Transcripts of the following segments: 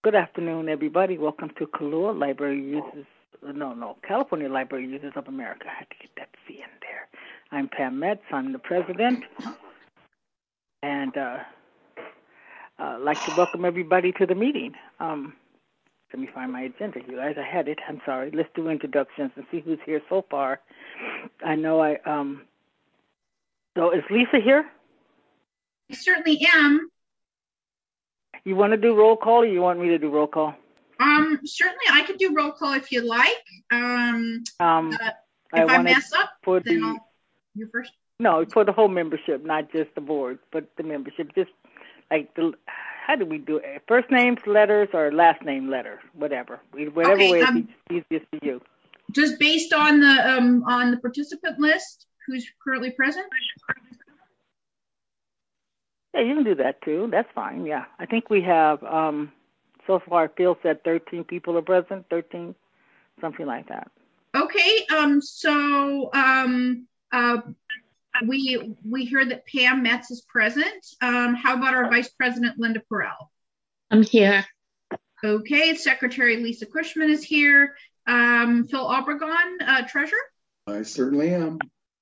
Good afternoon, everybody. Welcome to Kalua Library Users. No, California Library Users of America. I had to get that C in there. I'm Pam Metz. I'm the president, and I'd like to welcome everybody to the meeting. Let me find my agenda, you guys. I had it. I'm sorry. Let's do introductions and see who's here so far. I know So is Lisa here? I certainly am. You want to do roll call, or you want me to do roll call? Certainly I could do roll call if you like. If I mess up, then you first. No, for the whole membership, not just the board, but the membership. Just like how do we do it? First names, letters, or last name, letter, whatever. Whatever way is easiest for you. Just based on the participant list, who's currently present? Yeah, you can do that too. That's fine. Yeah, I think we have so far. Phil said 13 people are present. 13, something like that. Okay. We hear that Pam Metz is present. How about our Vice President Linda Perrell? I'm here. Okay. Secretary Lisa Cushman is here. Phil Obregon, Treasurer? I certainly am.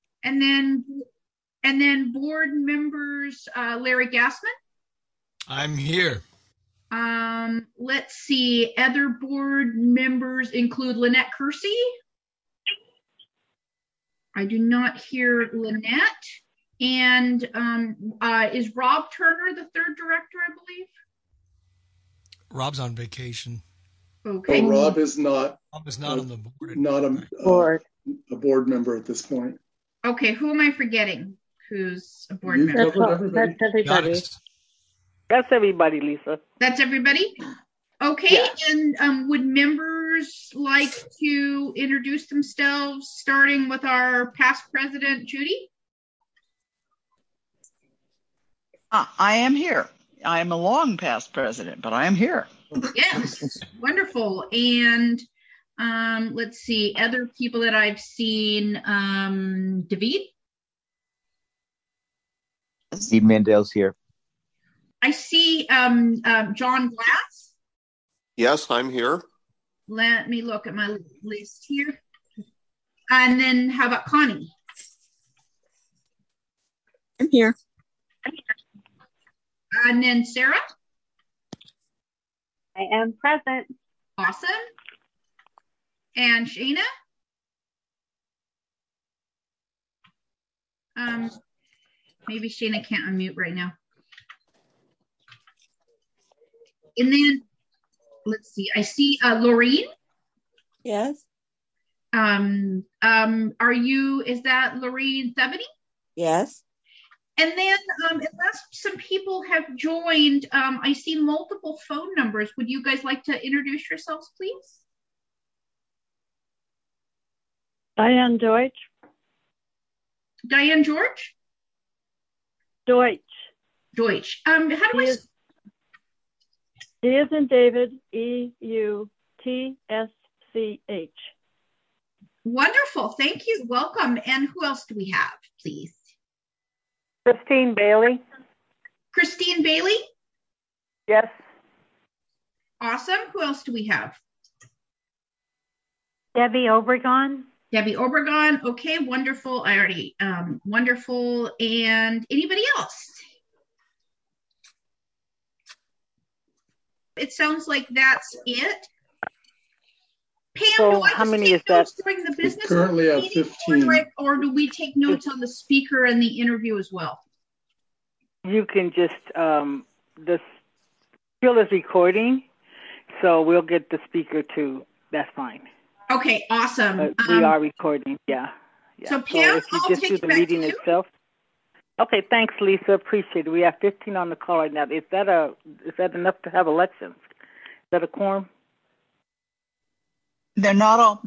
And then board members, Larry Gassman? I'm here. Let's see. Other board members include Lynette Kersey. I do not hear Lynette. And is Rob Turner the third director, I believe? Rob's on vacation. Okay. Oh, Rob is not. Rob is not on the board. Not a board member at this point. Okay, who am I forgetting? Who's a board member? That's everybody. That's everybody, Lisa. That's everybody? Okay, yeah. And would members like to introduce themselves, starting with our past president, Judy? I am here. I am a long past president, but I am here. Yes, wonderful. And let's see, other people that I've seen, David? Steve Mandel's here. I see John Glass. Yes, I'm here. Let me look at my list here. And then how about Connie? I'm here. And then Sarah? I am present. Awesome. And Shana? Maybe Shana can't unmute right now. And then, let's see, I see Laureen. Yes. Is that Laureen Thebany? Yes. And then, unless some people have joined, I see multiple phone numbers. Would you guys like to introduce yourselves, please? Diane Deutsch. Diane George? Deutsch. Deutsch. How do I... D as in David, EUTSCH. Wonderful. Thank you. Welcome. And who else do we have, please? Christine Bailey. Christine Bailey? Yes. Awesome. Who else do we have? Debbie Obregon. Debbie Obregon. Okay, wonderful. I already, wonderful. And anybody else? It sounds like that's it. Pam, so how many is that? During the business currently at 15. Or do we take notes on the speaker and the interview as well? You can just, this Phil is recording, so we'll get the speaker too. That's fine. Okay, awesome. We are recording, yeah. So Pam, if you just do the meeting itself. Okay, thanks, Lisa. Appreciate it. We have 15 on the call right now. Is that enough to have elections? Is that a quorum? They're not all.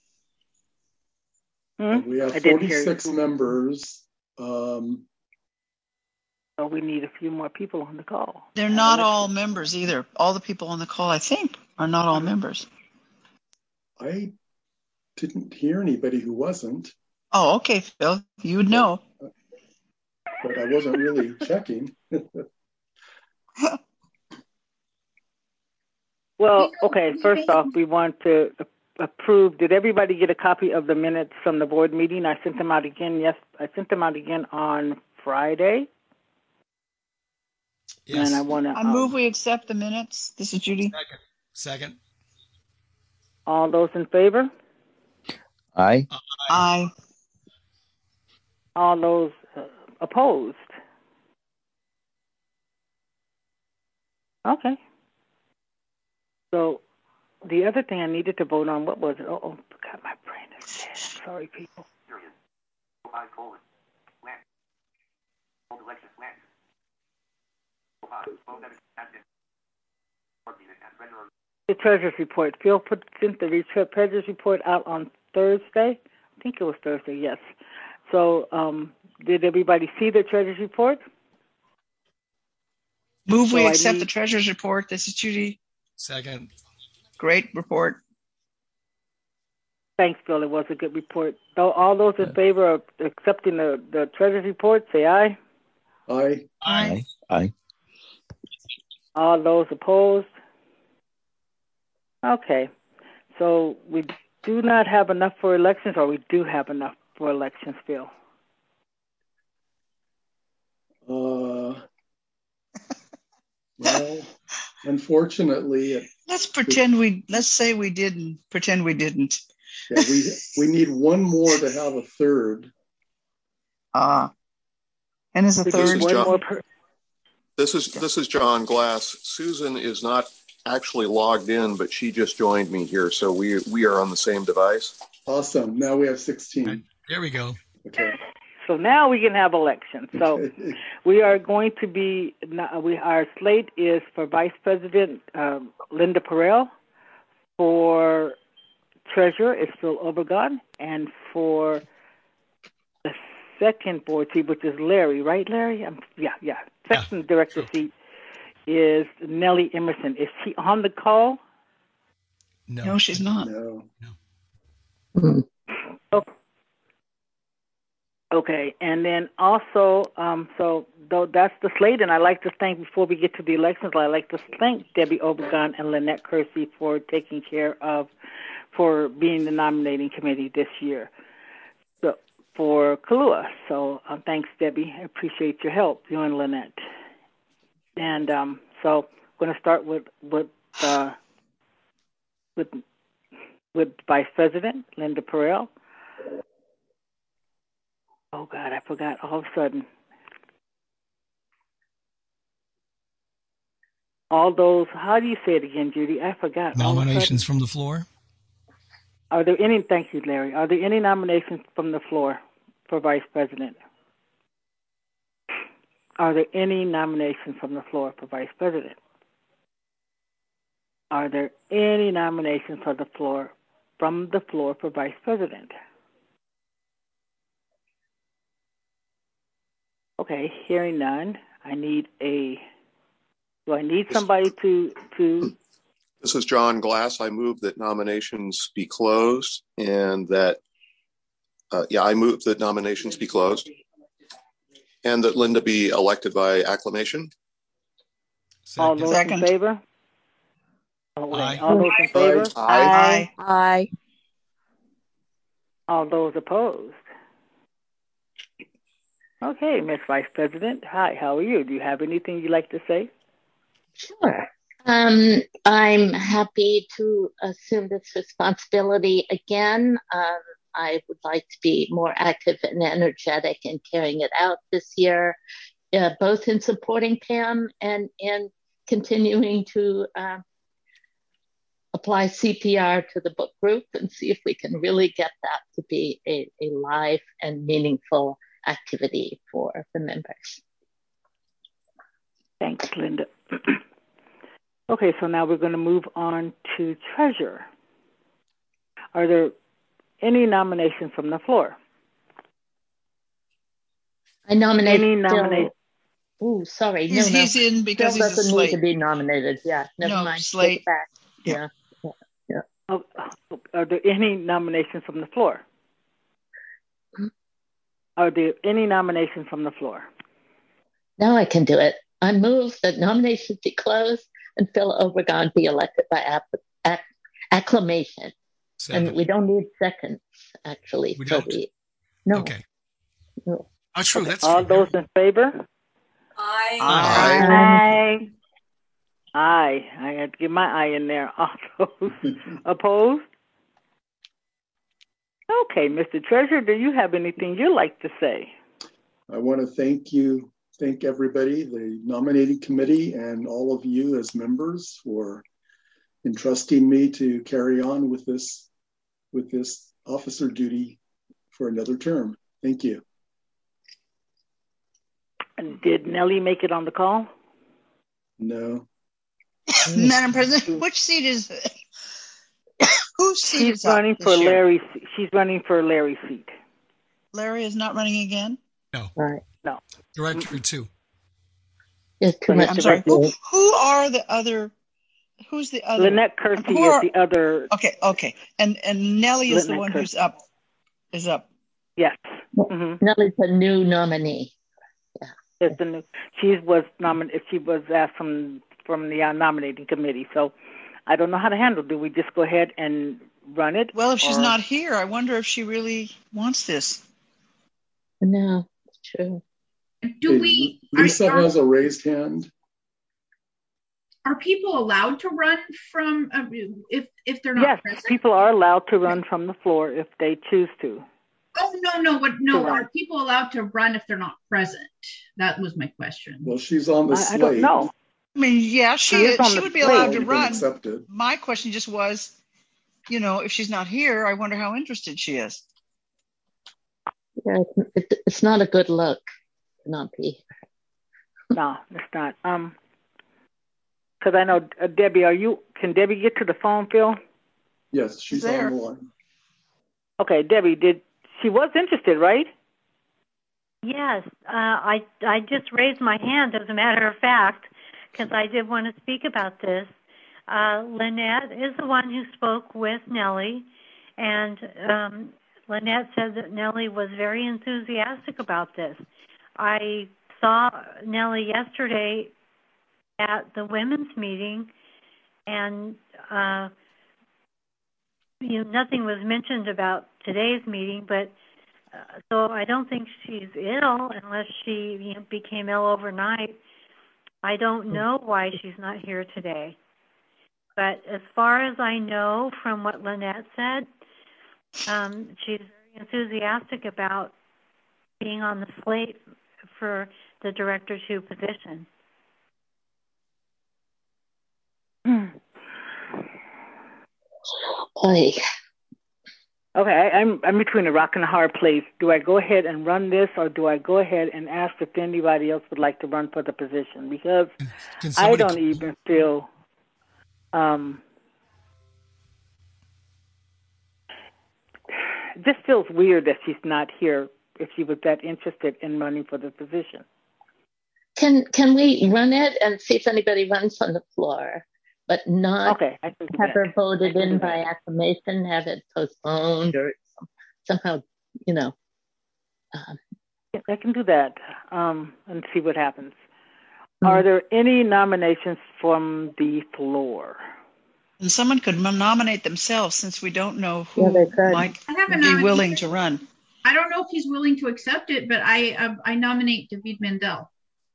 We have 46 members. So we need a few more people on the call. They're not all members either. All the people on the call, I think, are not all members. I didn't hear anybody who wasn't. Oh, okay, Phil. You would know. But I wasn't really checking. Well, okay, first off, we want to approve. Did everybody get a copy of the minutes from the board meeting? I sent them out again. Yes, I sent them out again on Friday. Yes. And I want to. I move we accept the minutes. This is Judy. Second. All those in favor? Aye. Aye. All those opposed? Okay. So the other thing I needed to vote on, what was it? Oh, God, my brain is dead. Sorry, people. The treasurer's report. Phil sent the treasurer's report out on Thursday. I think it was Thursday, yes. So did everybody see the treasurer's report? Move we accept the treasurer's report. This is Judy. Second. Great report. Thanks, Phil. It was a good report. So all those in favor of accepting the treasurer's report, say aye. Aye. Aye. Aye. All those opposed? Okay. So we do not have enough for elections, or we do have enough for elections, Phil? Well, unfortunately, let's say we didn't. Pretend we didn't. Yeah, we need one more to have a third. And as a third, this is John Glass. Susan is not actually logged in, but she just joined me here, so we are on the same device. Awesome. Now we have 16. There we go. Okay. So now we can have elections. So we are going to be, our slate is for Vice President Linda Perel, for Treasurer is Phil Obregon, and for the second board seat, which is Larry, right, Larry? Second director seat is Nellie Emerson. Is she on the call? No, she's not. No. Okay, and then also, so though that's the slate, and I'd like to thank, before we get to the elections, I'd like to thank Debbie Obregon and Lynette Kersey for taking care of, for being the nominating committee this year for Kalua. So thanks, Debbie. I appreciate your help, you and Lynette. And so I'm going to start with Vice President Linda Perel. Oh, God, I forgot all of a sudden. All those, how do you say it again, Judy? I forgot. Nominations from the floor? Are there any, thank you, Larry. Are there any nominations from the floor for Vice President? Are there any nominations from the floor for Vice President? Are there any nominations from the floor for Vice President? Okay, hearing none. Do I need somebody to? This is John Glass. I move that nominations be closed, and that, I move that nominations be closed, and that Linda be elected by acclamation. Second. All those in favor? Aye. All those in favor? Aye. Aye. All those opposed? Okay, Ms. Vice President. Hi, how are you? Do you have anything you'd like to say? Sure. I'm happy to assume this responsibility again. I would like to be more active and energetic in carrying it out this year, both in supporting Pam and in continuing to apply CPR to the book group and see if we can really get that to be a live and meaningful activity for the members. Thanks, Linda. Okay, so now we're going to move on to Treasurer. Are there any nominations from the floor? I nominate any nomination. Oh, sorry. He's in because Phil he's a doesn't slate. need to be nominated. Yeah, never mind. Slate. Take it back. Yeah. Are there any nominations from the floor? Are there any nominations from the floor? Now I can do it. I move that nominations be closed. and Phil Obregon be elected by acclamation. 7. And we don't need seconds, actually. We don't? No. Okay. No. Oh, true. Okay, That's all true. those in favor? Aye. Aye. Aye. I had to get my eye in there. All those opposed? Okay, Mr. Treasurer, do you have anything you'd like to say? I want to thank everybody, the nominating committee, and all of you as members for entrusting me to carry on with this officer duty for another term. Thank you. Did Nellie make it on the call? No. Madam President, which seat is it? Whose seat is up running this for year? Larry. She's running for Larry's seat. Larry is not running again? No. Right. No. Director 2. There's too much I'm sorry. director. Who are the other? Who's the other? Lynette Kersey is the other. Okay. And Nellie is Lynette the one Kersey. who's up. Is up. Yes. Mm-hmm. Nellie's a new nominee. It's the new. She was asked from the nominating committee. So I don't know how to handle. Do we just go ahead and run it? Well, if she's not here, I wonder if she really wants this. No, it's true. Do we? Lisa has a raised hand. Are people allowed to run from if they're not present? Yes, people are allowed to run from the floor if they choose to. Oh no! Are people allowed to run if they're not present? That was my question. Well, she's on the slate. I don't know. I mean, yeah, she would be allowed to run. Accepted. My question just was, if she's not here, I wonder how interested she is. Yeah, it's not a good look to not be here. No, it's not. Because I know Debbie. Can Debbie get to the phone, Phil? Yes, she's there. on the line. Okay, Debbie. She was interested, right? Yes, I just raised my hand, as a matter of fact, because I did want to speak about this. Lynette is the one who spoke with Nellie, and Lynette said that Nellie was very enthusiastic about this. I saw Nellie yesterday at the women's meeting, and nothing was mentioned about today's meeting, but so I don't think she's ill unless she became ill overnight. I don't know why she's not here today. But as far as I know from what Lynette said, she's very enthusiastic about being on the slate for the Director 2 position. Oy. Okay, I'm between a rock and a hard place. Do I go ahead and run this, or do I go ahead and ask if anybody else would like to run for the position? Because I don't even feel this feels weird that she's not here if she was that interested in running for the position. Can we run it and see if anybody runs on the floor, but not have her voted in by acclamation, have it postponed, or somehow, I can do that and see what happens. Are there any nominations from the floor? And someone could nominate themselves, since we don't know who might be willing to run. I don't know if he's willing to accept it, but I nominate David Mandel.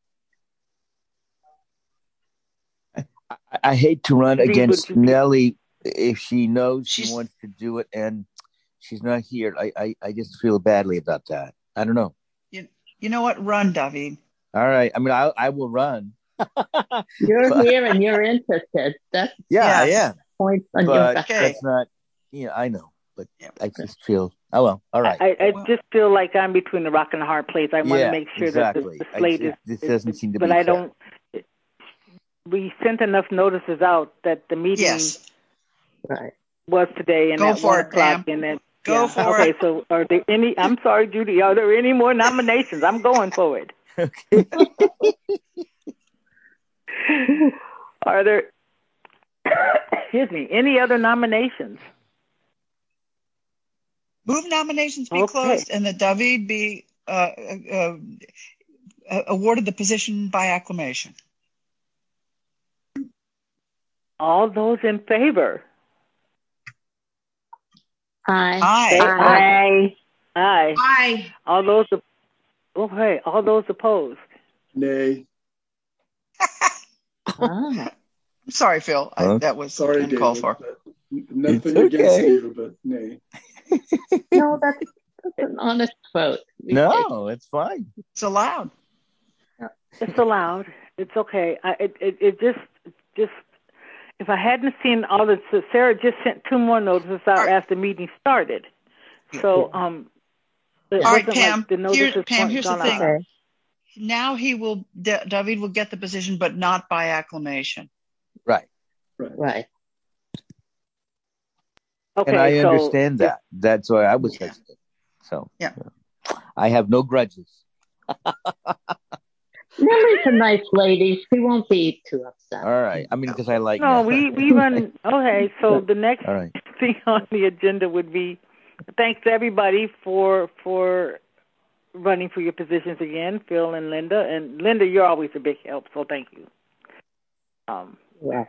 I hate to run against Nellie if she knows she wants to do it and she's not here. I just feel badly about that. I don't know. You know what? Run, David. All right. I mean, I will run. You're here and you're interested. That's I am. Points on your back. That's not. I know, but I just feel. Oh well. All right. I just feel like I'm between the rock and the hard place. I want to make sure that the slate is. This doesn't seem to be. But I don't. We sent enough notices out that the meeting was today and at 1 o'clock. Go for it. Okay, so are there any? I'm sorry, Judy. Are there any more nominations? I'm going for it. Are there? Excuse me. Any other nominations? Move nominations be closed and that David be awarded the position by acclamation. All those in favor? Aye. Aye. Aye. Aye. All those opposed? Nay. I'm sorry, Phil. That was sorry, uncalled David, for. Nothing against you, but nay. No, that's an honest vote. No, it's fine. It's allowed. It's allowed. It's okay. It just if I hadn't seen all the, Sarah just sent 2 more notices out after the meeting started. So all right, Pam. Here's the thing. Okay. Now David will get the position, but not by acclamation. Right. Right. Okay, and I understand that. That's why I was hesitant. So yeah, I have no grudges. Lily's a nice lady. She won't be too upset. All right. I mean, because I like. No, we run. Okay, so the next right. thing on the agenda would be thanks to everybody for running for your positions again, Phil and Linda. And Linda, you're always a big help, so thank you. Yeah.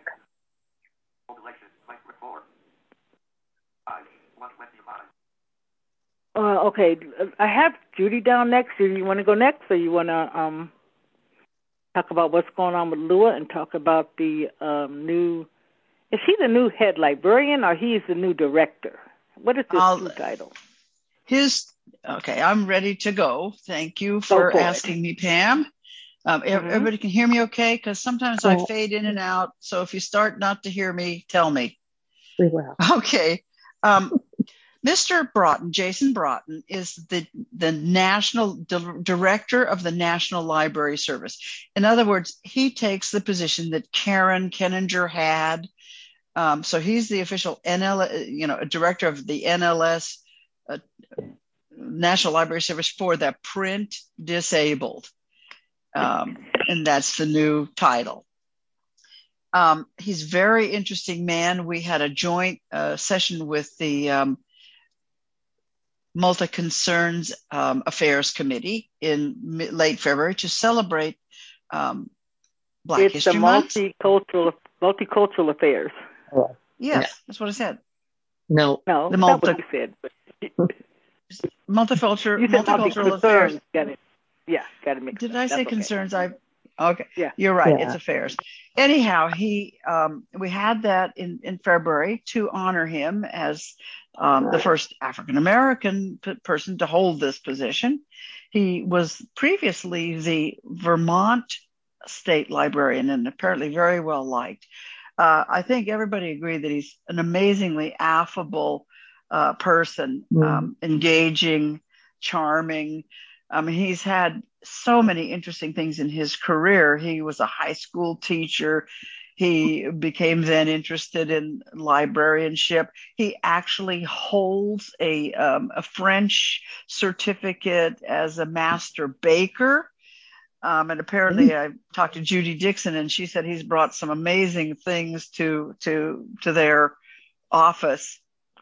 Okay, I have Judy down next. Do you want to go next, or you want to talk about what's going on with Lua and talk about the new? Is he the new head librarian, or he is the new director? What is his new title? Okay, I'm ready to go. Thank you for asking me, Pam. Everybody can hear me okay? Because sometimes I fade in and out. So if you start not to hear me, tell me. We will. Okay. Mr. Broughton, Jason Broughton, is the national director of the National Library Service. In other words, he takes the position that Karen Kenninger had. So he's the official director of the NLS, National Library Service for the print disabled. And that's the new title. He's a very interesting man. We had a joint session with the Multi-Concerns Affairs Committee in late February to celebrate Black History Month. It's the multicultural affairs. Yes, that's what I said. No, that's what you said. Multicultural affairs. Got it. Yeah, got to make. Did I say concerns? Okay. Yeah, you're right. Yeah. It's affairs. Anyhow, we had that in February to honor him as the first African American person to hold this position. He was previously the Vermont state librarian and apparently very well liked. I think everybody agreed that he's an amazingly affable person, engaging, charming. He's had so many interesting things in his career. He was a high school teacher. He became then interested in librarianship. He actually holds a French certificate as a master baker. And apparently I talked to Judy Dixon and she said he's brought some amazing things to their office.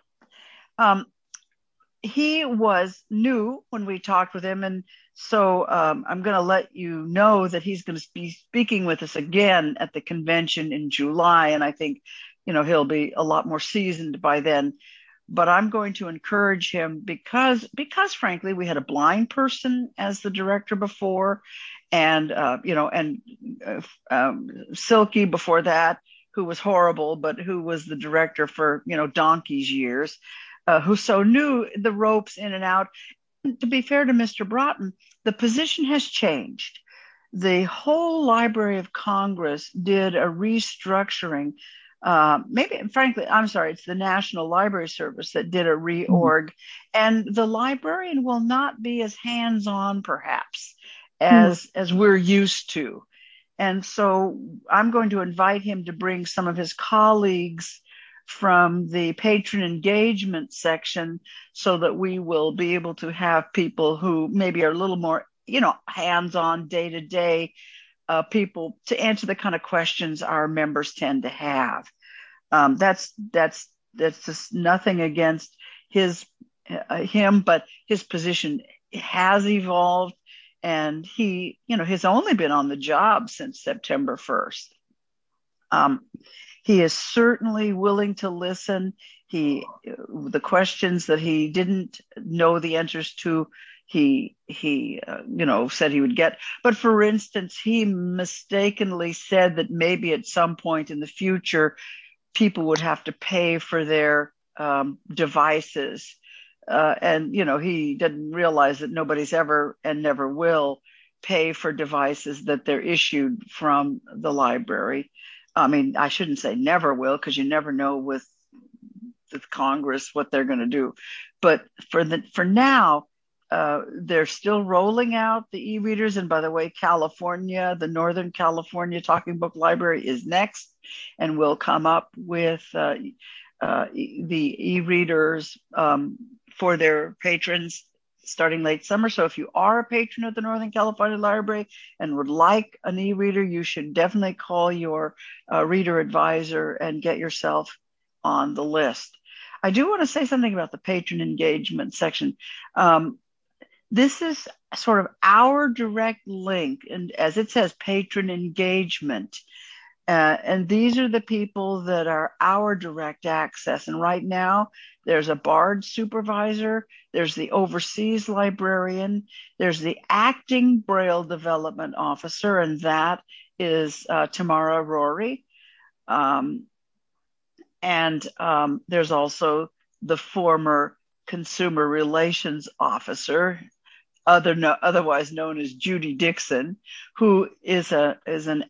He was new when we talked with him. And so I'm going to let you know that he's going to be speaking with us again at the convention in July. And I think, he'll be a lot more seasoned by then. But I'm going to encourage him because frankly, we had a blind person as the director before, and Silky before that, who was horrible, but who was the director for donkey's years, who so knew the ropes in and out. To be fair to Mr. Broughton, the position has changed. The whole Library of Congress did a restructuring. It's the National Library Service that did a reorg, and the librarian will not be as hands-on perhaps as we're used to. And so I'm going to invite him to bring some of his colleagues from the patron engagement section so that we will be able to have people who maybe are a little more, hands-on day-to-day people to answer the kind of questions our members tend to have. That's just nothing against him, but his position has evolved, and he's only been on the job since September 1st. He is certainly willing to listen. The questions that he didn't know the answers to, he said he would get. But for instance, he mistakenly said that maybe at some point in the future, people would have to pay for their devices. And he didn't realize that nobody's ever and never will pay for devices that they're issued from the library. I mean, I shouldn't say never will, because you never know with Congress what they're going to do. But for now, they're still rolling out the e-readers. And by the way, California, the Northern California Talking Book Library is next, and will come up with the e-readers for their patrons starting late summer. So if you are a patron of the Northern California Library and would like an e-reader, you should definitely call your reader advisor and get yourself on the list. I do want to say something about the patron engagement section. This is sort of our direct link, and as it says, patron engagement. And these are the people that are our direct access. And right now, there's a BARD supervisor, there's the overseas librarian, there's the acting Braille development officer, and that is Tamara Rory. And there's also the former consumer relations officer, otherwise known as Judy Dixon, who is an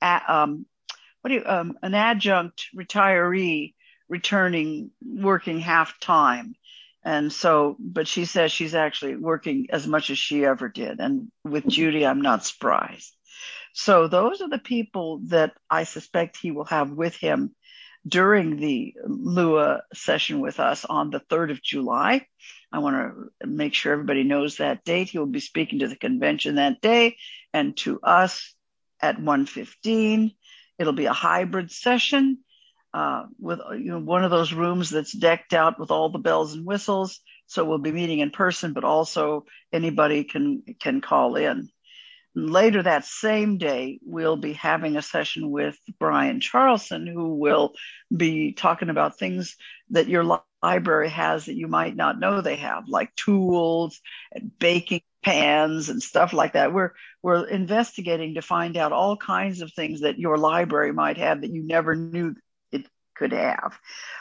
adjunct retiree returning, working half time. And so, but she says she's actually working as much as she ever did. And with Judy, I'm not surprised. So those are the people that I suspect he will have with him during the LUA session with us on the 3rd of July. I want to make sure everybody knows that date. He will be speaking to the convention that day and to us at 1:15. It'll be a hybrid session with one of those rooms that's decked out with all the bells and whistles. So we'll be meeting in person, but also anybody can call in. Later that same day, we'll be having a session with Brian Charlson, who will be talking about things that your library has that you might not know they have, like tools and baking pans and stuff like that. We're investigating to find out all kinds of things that your library might have that you never knew it could have.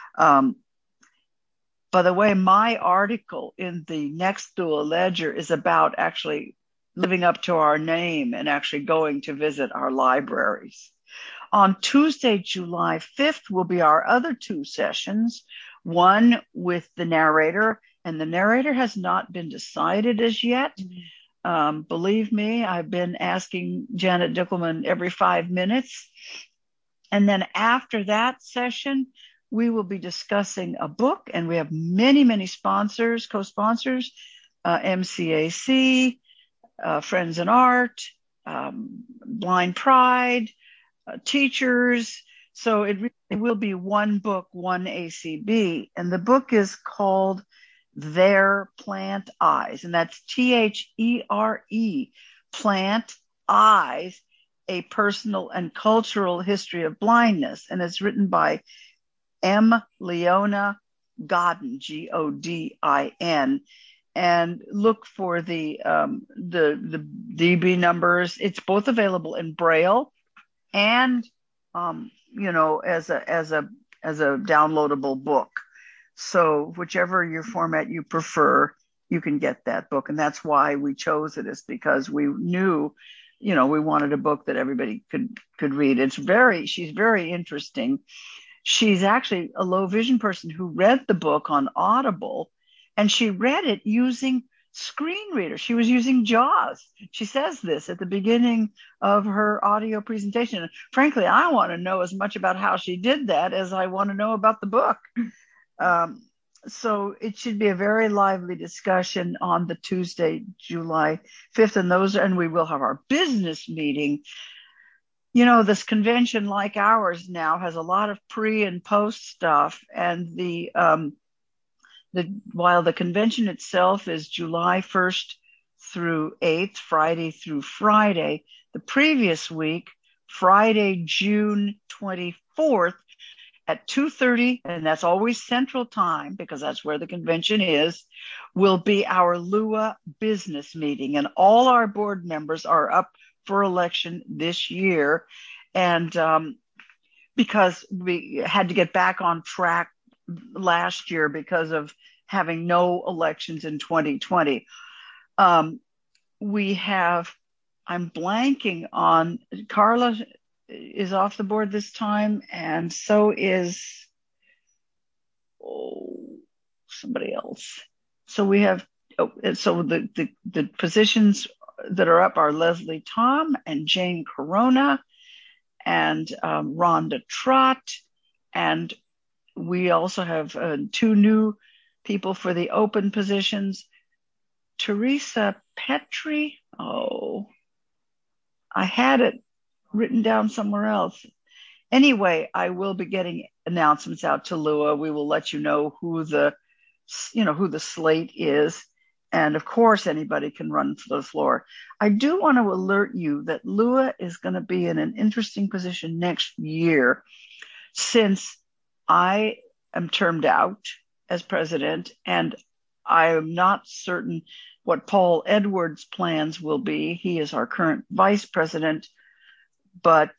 By the way, my article in the Nextdoor Ledger is about actually living up to our name and actually going to visit our libraries. On Tuesday, July 5th, will be our other two sessions, one with the narrator, and the narrator has not been decided as yet. Believe me, I've been asking Janet Dickelman every 5 minutes. And then after that session, we will be discussing a book, and we have many, many sponsors, co-sponsors, MCAC, Friends in Art, Blind Pride, teachers. So it will be one book, one ACB. And the book is called Their Plant Eyes. And that's THERE, Plant Eyes, A Personal and Cultural History of Blindness. And it's written by M. Leona Godin, Godin. And look for the DB numbers. It's both available in Braille and as a downloadable book. So whichever your format you prefer, you can get that book. And that's why we chose it, is because we knew, we wanted a book that everybody could read. She's very interesting. She's actually a low vision person who read the book on Audible. And she read it using screen reader. She was using JAWS. She says this at the beginning of her audio presentation. And frankly, I want to know as much about how she did that as I want to know about the book. So it should be a very lively discussion on the Tuesday, July 5th. And we will have our business meeting. This convention, like ours now, has a lot of pre and post stuff. And while the convention itself is July 1st through 8th, Friday through Friday, the previous week, Friday, June 24th, at 2:30, and that's always Central Time because that's where the convention is, will be our LUA business meeting. And all our board members are up for election this year. And because we had to get back on track last year because of having no elections in 2020. We have, I'm blanking on, Carla is off the board this time, and so is somebody else. So we have, so the positions that are up are Leslie Tom and Jane Corona and Rhonda Trott, and we also have 2 new people for the open positions. Teresa Petri. Oh, I had it written down somewhere else. Anyway, I will be getting announcements out to LUA. We will let you know who the slate is. And of course, anybody can run for the floor. I do want to alert you that LUA is going to be in an interesting position next year, since I am termed out as president, and I am not certain what Paul Edwards' plans will be. He is our current vice president, but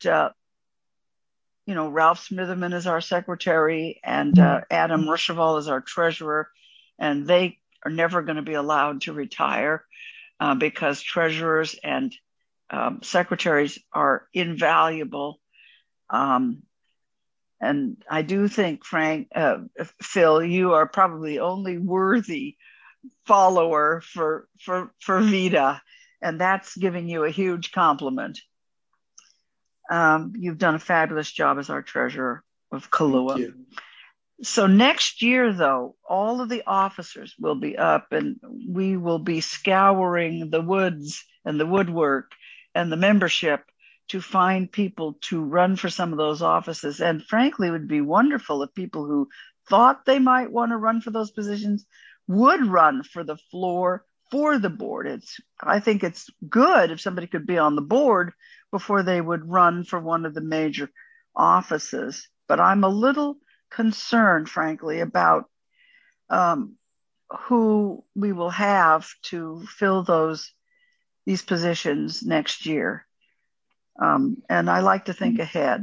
Ralph Smitherman is our secretary, and Adam Ruschival is our treasurer, and they are never going to be allowed to retire because treasurers and secretaries are invaluable. And I do think, Phil, you are probably the only worthy follower for Vida, and that's giving you a huge compliment. You've done a fabulous job as our treasurer of Kahlua. So next year, though, all of the officers will be up, and we will be scouring the woods and the woodwork and the membership to find people to run for some of those offices. And frankly, it would be wonderful if people who thought they might want to run for those positions would run for the floor for the board. I think it's good if somebody could be on the board before they would run for one of the major offices. But I'm a little concerned, frankly, about who we will have to fill these positions next year. And I like to think ahead.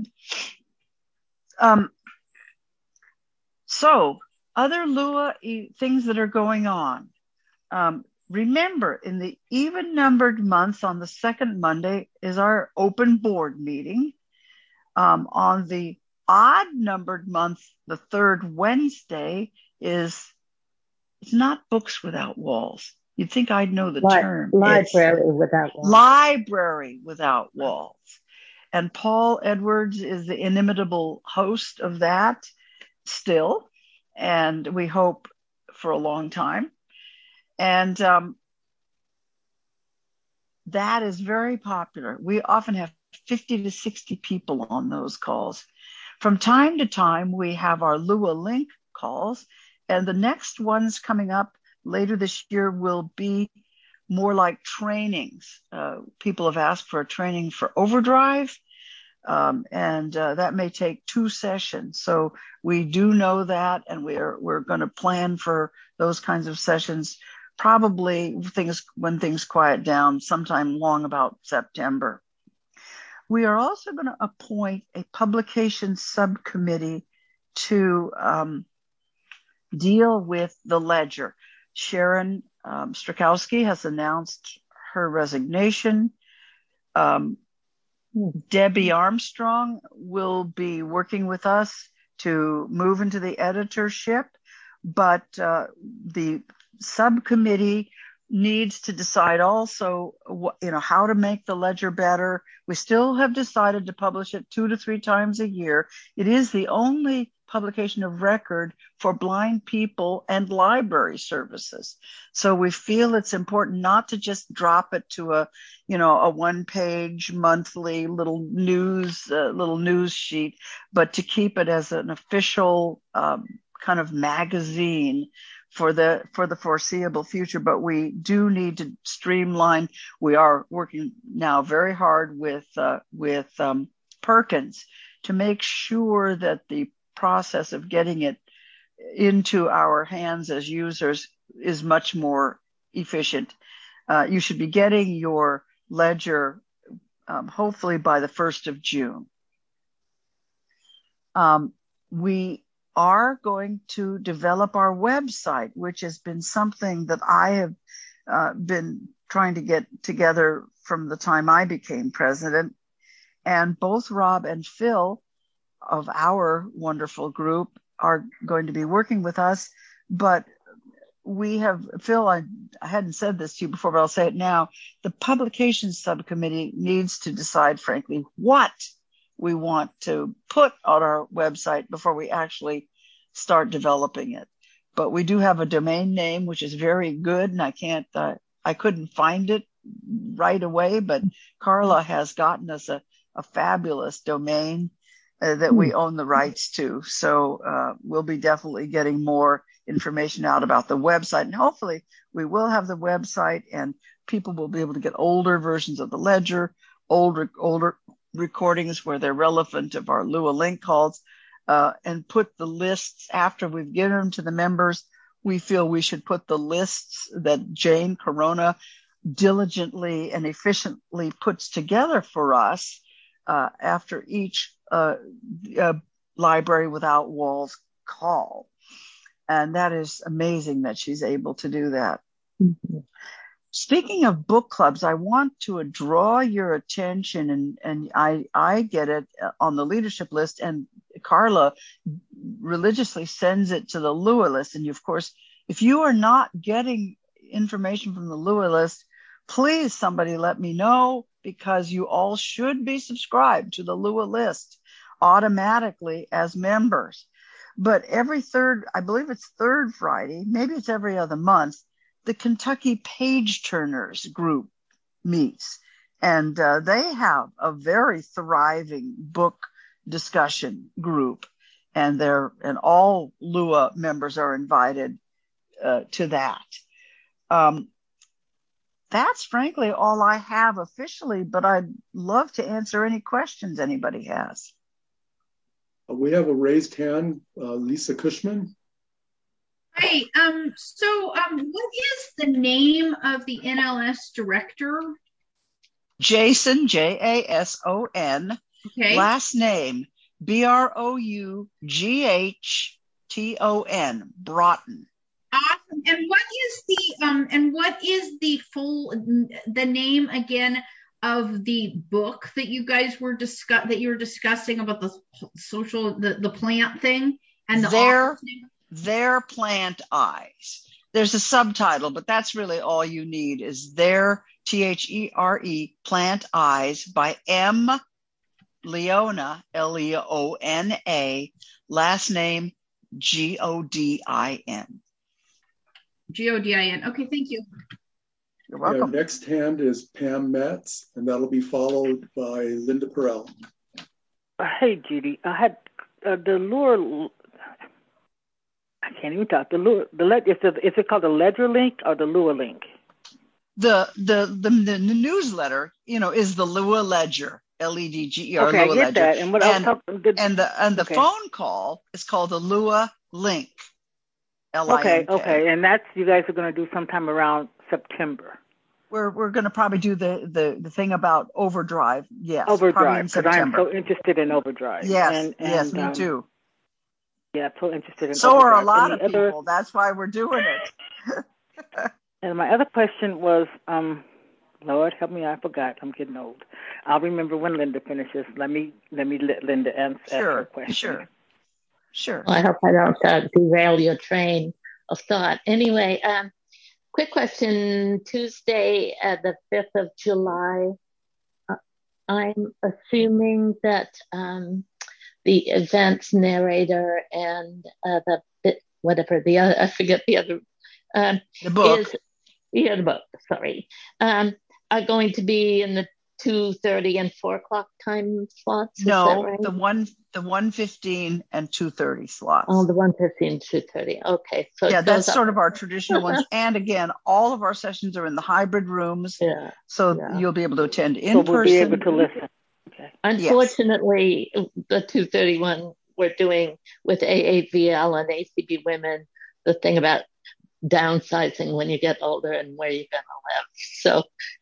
So other LUA things that are going on. Remember, in the even-numbered month on the second Monday is our open board meeting. On the odd-numbered month, the third Wednesday it's not Books Without Walls. You'd think I'd know the term. Library Without Walls. Library Without Walls. And Paul Edwards is the inimitable host of that still, and we hope for a long time. And that is very popular. We often have 50 to 60 people on those calls. From time to time, we have our LUA Link calls, and the next ones coming up later this year will be more like trainings. People have asked for a training for Overdrive, and that may take 2 sessions. So we do know that, and we're going to plan for those kinds of sessions, probably when things quiet down, sometime long about September. We are also going to appoint a publication subcommittee to deal with the ledger. Sharon Strakowski has announced her resignation. Debbie Armstrong will be working with us to move into the editorship, but the subcommittee needs to decide also how to make the ledger better. We still have decided to publish it 2 to 3 times a year. It is the only publication of record for blind people and library services. So we feel it's important not to just drop it to a 1-page monthly little news sheet, but to keep it as an official kind of magazine for the foreseeable future. But we do need to streamline. We are working now very hard with Perkins to make sure that the process of getting it into our hands as users is much more efficient. You should be getting your ledger hopefully by the 1st of June. We are going to develop our website, which has been something that I have been trying to get together from the time I became president. And both Rob and Phil of our wonderful group are going to be working with us. But we have, Phil, I hadn't said this to you before, but I'll say it now. The publications subcommittee needs to decide, frankly, what we want to put on our website before we actually start developing it. But we do have a domain name, which is very good, and I couldn't find it right away, but Carla has gotten us a fabulous domain that we own the rights to. So we'll be definitely getting more information out about the website, and hopefully we will have the website and people will be able to get older versions of the ledger, older recordings where they're relevant of our Lua link calls, and put the lists after we've given them to the members. We feel we should put the lists that Jane Corona diligently and efficiently puts together for us after each Library Without Walls call. And that is amazing that she's able to do that. Mm-hmm. Speaking of book clubs, I want to draw your attention, and I get it on the leadership list, and Carla religiously sends it to the Lua list. And of course, if you are not getting information from the Lua list, please somebody let me know, because you all should be subscribed to the Lua list automatically as members. But every I believe it's third Friday, maybe it's every other month, the Kentucky Page Turners group meets, and they have a very thriving book discussion group, and all Lua members are invited to that. That's frankly all I have officially, but I'd love to answer any questions anybody has. We have a raised hand, Lisa Cushman. Hi. What is the name of the NLS director? Jason, Jason. Okay. Last name Broughton, Broughton. Awesome. And what is the name again of the book that you guys were discussing about the plant thing and Their Plant Eyes. There's a subtitle, but that's really all you need is Their THERE Plant Eyes by M. Leona, Leona, last name Godin. Godin. Okay, thank you. You're welcome. Our next hand is Pam Metz, and that'll be followed by Linda Perrell. Hey, Judy. I had the Lua. I can't even talk. The Lua. Is it called the Ledger link or the Lua link? The newsletter, is the Lua Ledger. LEDGER. Okay, Lua I get Ledger. that. And what the phone call is called the Lua Link. LINK. Okay, and that's you guys are going to do sometime around September. We're going to probably do the thing about Overdrive. Yes, Overdrive, because I am so interested in Overdrive. Yes, yes, me too. Yeah, so interested in. So Overdrive. are a lot of people. That's why we're doing it. And my other question was, Lord help me, I forgot. I'm getting old. I'll remember when Linda finishes. Let me let Linda answer her question. Sure. Well, I hope I don't derail your train of thought. Anyway, quick question. Tuesday, the 5th of July, I'm assuming that the events narrator and I forget the other. The book. The book, sorry. Are going to be in the 2:30 and 4 o'clock time slots? No, right? the 1:15 and 2:30 slots. Oh, the 1:15, 2:30. Okay. So yeah, that's sort of our traditional ones. And again, all of our sessions are in the hybrid rooms. Yeah. So you'll be able to attend in person. We'll be able to listen. Okay. Unfortunately, the 2:31 we're doing with AAVL and ACB Women, the thing about downsizing when you get older and where you're going to live. So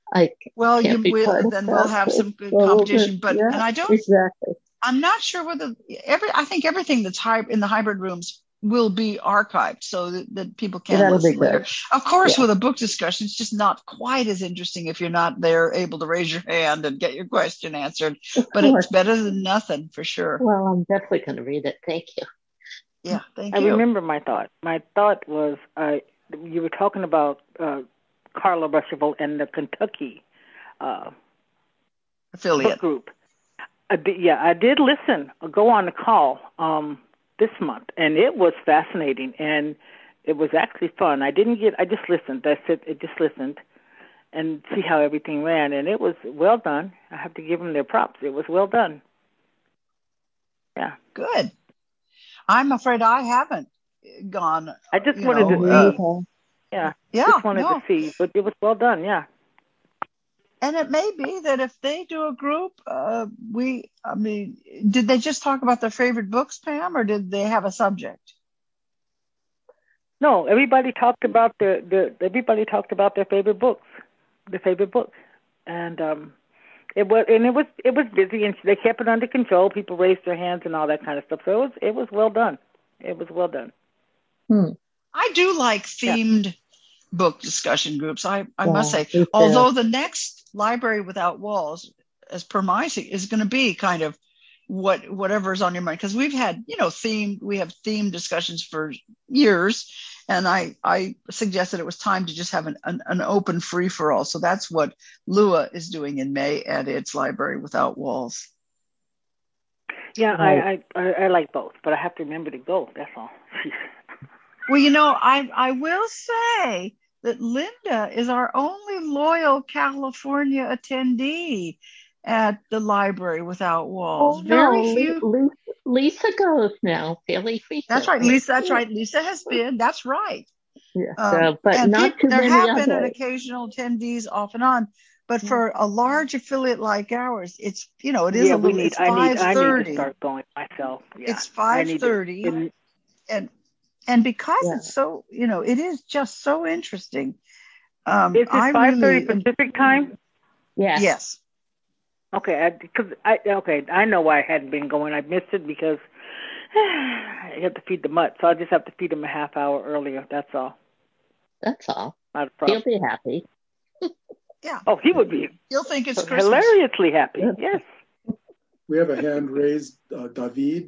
we'll have some good competition, and I don't exactly. I'm not sure whether I think everything that's in the hybrid rooms will be archived so that people can listen later. Of course, with a book discussion, it's just not quite as interesting if you're not there able to raise your hand and get your question answered. But it's better than nothing for sure. Well, I'm definitely going to read it. Thank you. Yeah, thank you. I remember my thought. My thought was you were talking about Carla Ruschival and the Kentucky affiliate book group. I did listen. Go on the call this month, and it was fascinating, and it was actually fun. I just listened. That's it. I just listened and see how everything ran, and it was well done. I have to give them their props. It was well done. Yeah. Good. I'm afraid I haven't gone. I just wanted to see, but it was well done. Yeah. And it may be that if they do a group, did they just talk about their favorite books, Pam, or did they have a subject? No, everybody talked about their favorite books, and it was busy, and they kept it under control. People raised their hands and all that kind of stuff. So it was well done. It was well done. I do like themed book discussion groups. I must say, although the next Library Without Walls, as per my is going to be kind of whatever's on your mind, because we've had themed discussions for years, and I suggested it was time to just have an open free for all. So that's what Lua is doing in May at its Library Without Walls. Yeah, I like both, but I have to remember to go. That's all. Well, I will say that Linda is our only loyal California attendee at the Library Without Walls. Lisa goes now fairly frequently. That's right, Lisa. That's right. Lisa has been. That's right. Yeah. But not too many there have others. been an occasional attendees off and on, but for a large affiliate like ours, it's it is a little. It's 5:30. I need to start going myself. Yeah. It's 5:30, and because it's so, it is just so interesting. Is it 5:30 Pacific time? Yeah. Yes. Okay, I know why I hadn't been going. I missed it because I have to feed the mutt, so I just have to feed him a half hour earlier. That's all. That's all. Not a problem. He'll be happy. Yeah. Oh, he would be. He'll think it's Christmas. Hilariously happy. Yes. We have a hand raised, David.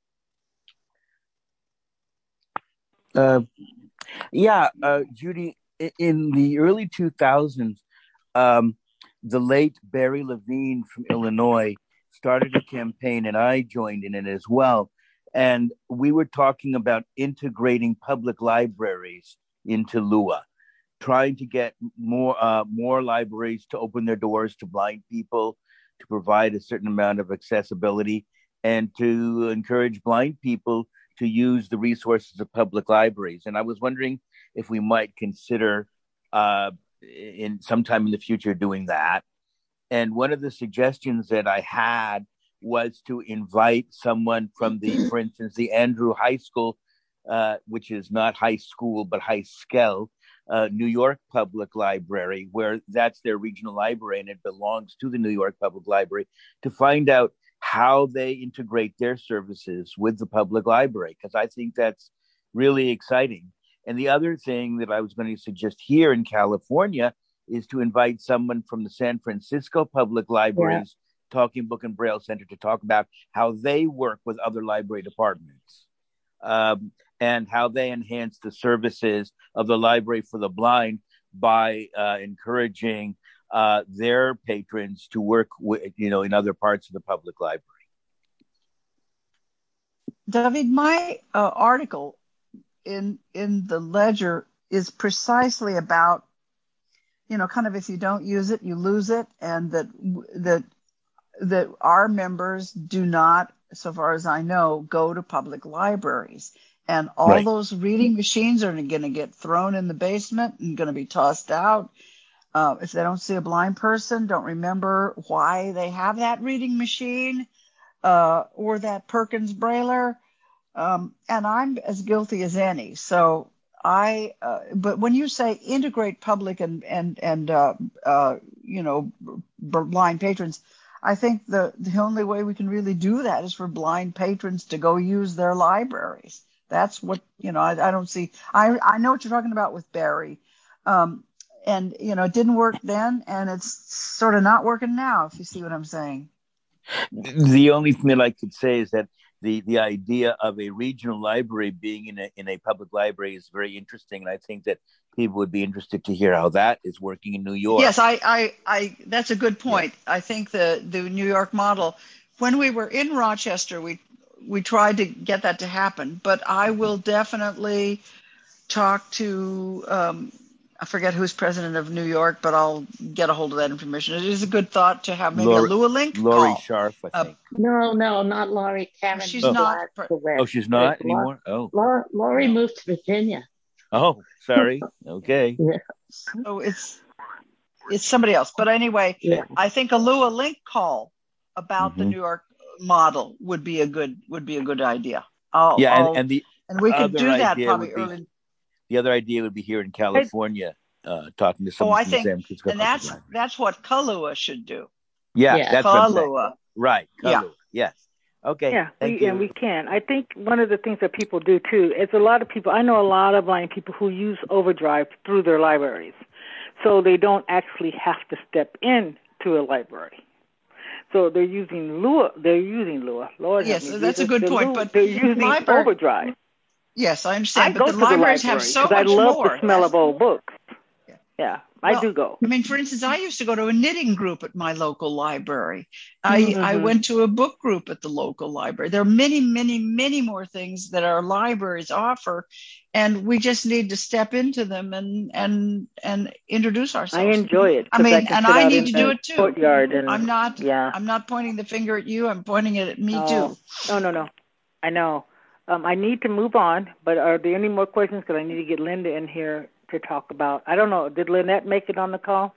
Judy, in the early 2000s, the late Barry Levine from Illinois started a campaign, and I joined in it as well. And we were talking about integrating public libraries into Lua, trying to get more libraries to open their doors to blind people, to provide a certain amount of accessibility, and to encourage blind people to use the resources of public libraries. And I was wondering if we might consider in sometime in the future doing that. And one of the suggestions that I had was to invite someone from for instance, the Andrew High School, which is not high school, but high scale, New York Public Library, where that's their regional library and it belongs to the New York Public Library, to find out how they integrate their services with the public library, because I think that's really exciting. And the other thing that I was going to suggest here in California is to invite someone from the San Francisco Public Library's Talking Book and Braille Center to talk about how they work with other library departments and how they enhance the services of the Library for the Blind by encouraging their patrons to work with, in other parts of the public library. David, my article in the Ledger is precisely about, kind of if you don't use it, you lose it, and that our members do not, so far as I know, go to public libraries. And all those reading machines are going to get thrown in the basement and going to be tossed out. If they don't see a blind person, don't remember why they have that reading machine. or that Perkins Brailler. And I'm as guilty as any. So but when you say integrate public and blind patrons, I think the only way we can really do that is for blind patrons to go use their libraries. That's what, I don't see. I know what you're talking about with Barry. And, it didn't work then, and it's sort of not working now, if you see what I'm saying. The only thing that I could say is that the idea of a regional library being in a public library is very interesting, and I think that people would be interested to hear how that is working in New York. Yes, I that's a good point. Yeah. I think the New York model, when we were in Rochester, we tried to get that to happen, but I will definitely talk to I forget who's president of New York, but I'll get a hold of that information. It is a good thought to have maybe a LuaLink Laurie call. Sharf, I think. No, not Laurie. Karen. She's not. Oh, she's not anymore? Oh. Laurie moved to Virginia. Oh, sorry. Okay. Yeah. So it's somebody else. But anyway, I think a LuaLink call about the New York model would be a good idea. And we could do that probably early. The other idea would be here in California, talking to someone from San Francisco. And that's what Kahlua should do. Yeah. That's Kahlua. Right. Kahlua. Yes. Okay. Yeah, Thank you. And we can. I think one of the things that people do too is a lot of people. I know a lot of blind people who use Overdrive through their libraries, so they don't actually have to step in to a library. So they're using Lua. Lord, yes, that's a good point. But they're using Overdrive. Yes, I understand. I go but to the libraries have so much more. I love the smell of old books. Yeah. I do go. I mean, for instance, I used to go to a knitting group at my local library. I went to a book group at the local library. There are many, many, many more things that our libraries offer, and we just need to step into them and introduce ourselves. I enjoy it. I mean, and I need to do it too. And, I'm not pointing the finger at you. I'm pointing it at me too. No. I know. I need to move on, but are there any more questions? Because I need to get Linda in here to talk about. I don't know. Did Lynette make it on the call?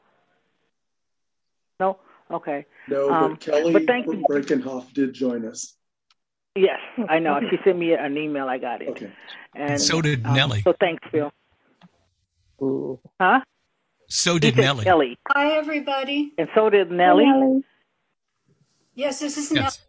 No? Okay. No, but Kelly Brinkenhoff did join us. Yes, I know. She sent me an email. I got it. Okay. And so did Nellie. So thanks, Phil. Ooh. Huh? So did Nellie. Kelly. Hi, everybody. And so did Nellie. Hi, Nellie. Yes, this is Nellie.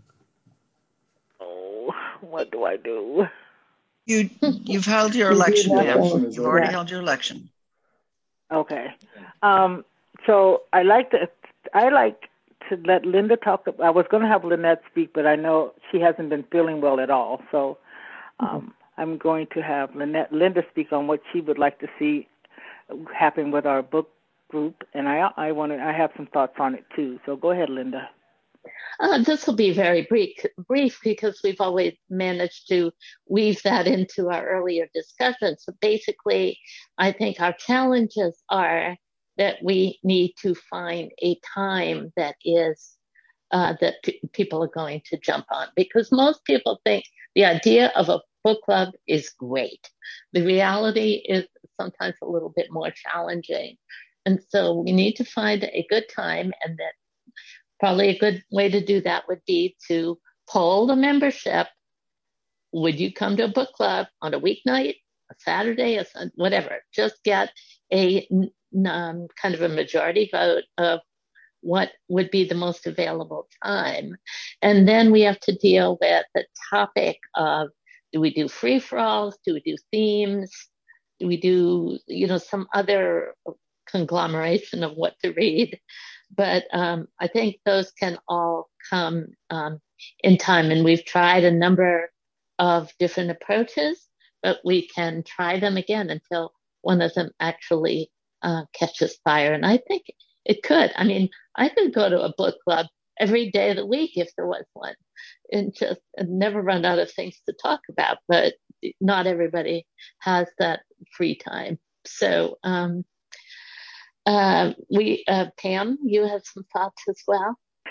Oh, what do I do? You've held your election, ma'am. You've already held your election. Okay. So I like to let Linda talk. I was going to have Lynette speak, but I know she hasn't been feeling well at all. So I'm going to have Linda speak on what she would like to see happen with our book group, and I have some thoughts on it too. So go ahead, Linda. This will be very brief because we've always managed to weave that into our earlier discussions. So basically, I think our challenges are that we need to find a time that is that people are going to jump on, because most people think the idea of a book club is great. The reality is sometimes a little bit more challenging. And so we need to find a good time, and that probably a good way to do that would be to poll the membership. Would you come to a book club on a weeknight, a Saturday, a Sunday, whatever? Just get a kind of a majority vote of what would be the most available time. And then we have to deal with the topic of, do we do free-for-alls? Do we do themes? Do we do, some other conglomeration of what to read? But I think those can all come in time. And we've tried a number of different approaches, but we can try them again until one of them actually catches fire. And I think it could. I mean, I could go to a book club every day of the week if there was one, and just never run out of things to talk about. But not everybody has that free time. So Pam, you have some thoughts as well?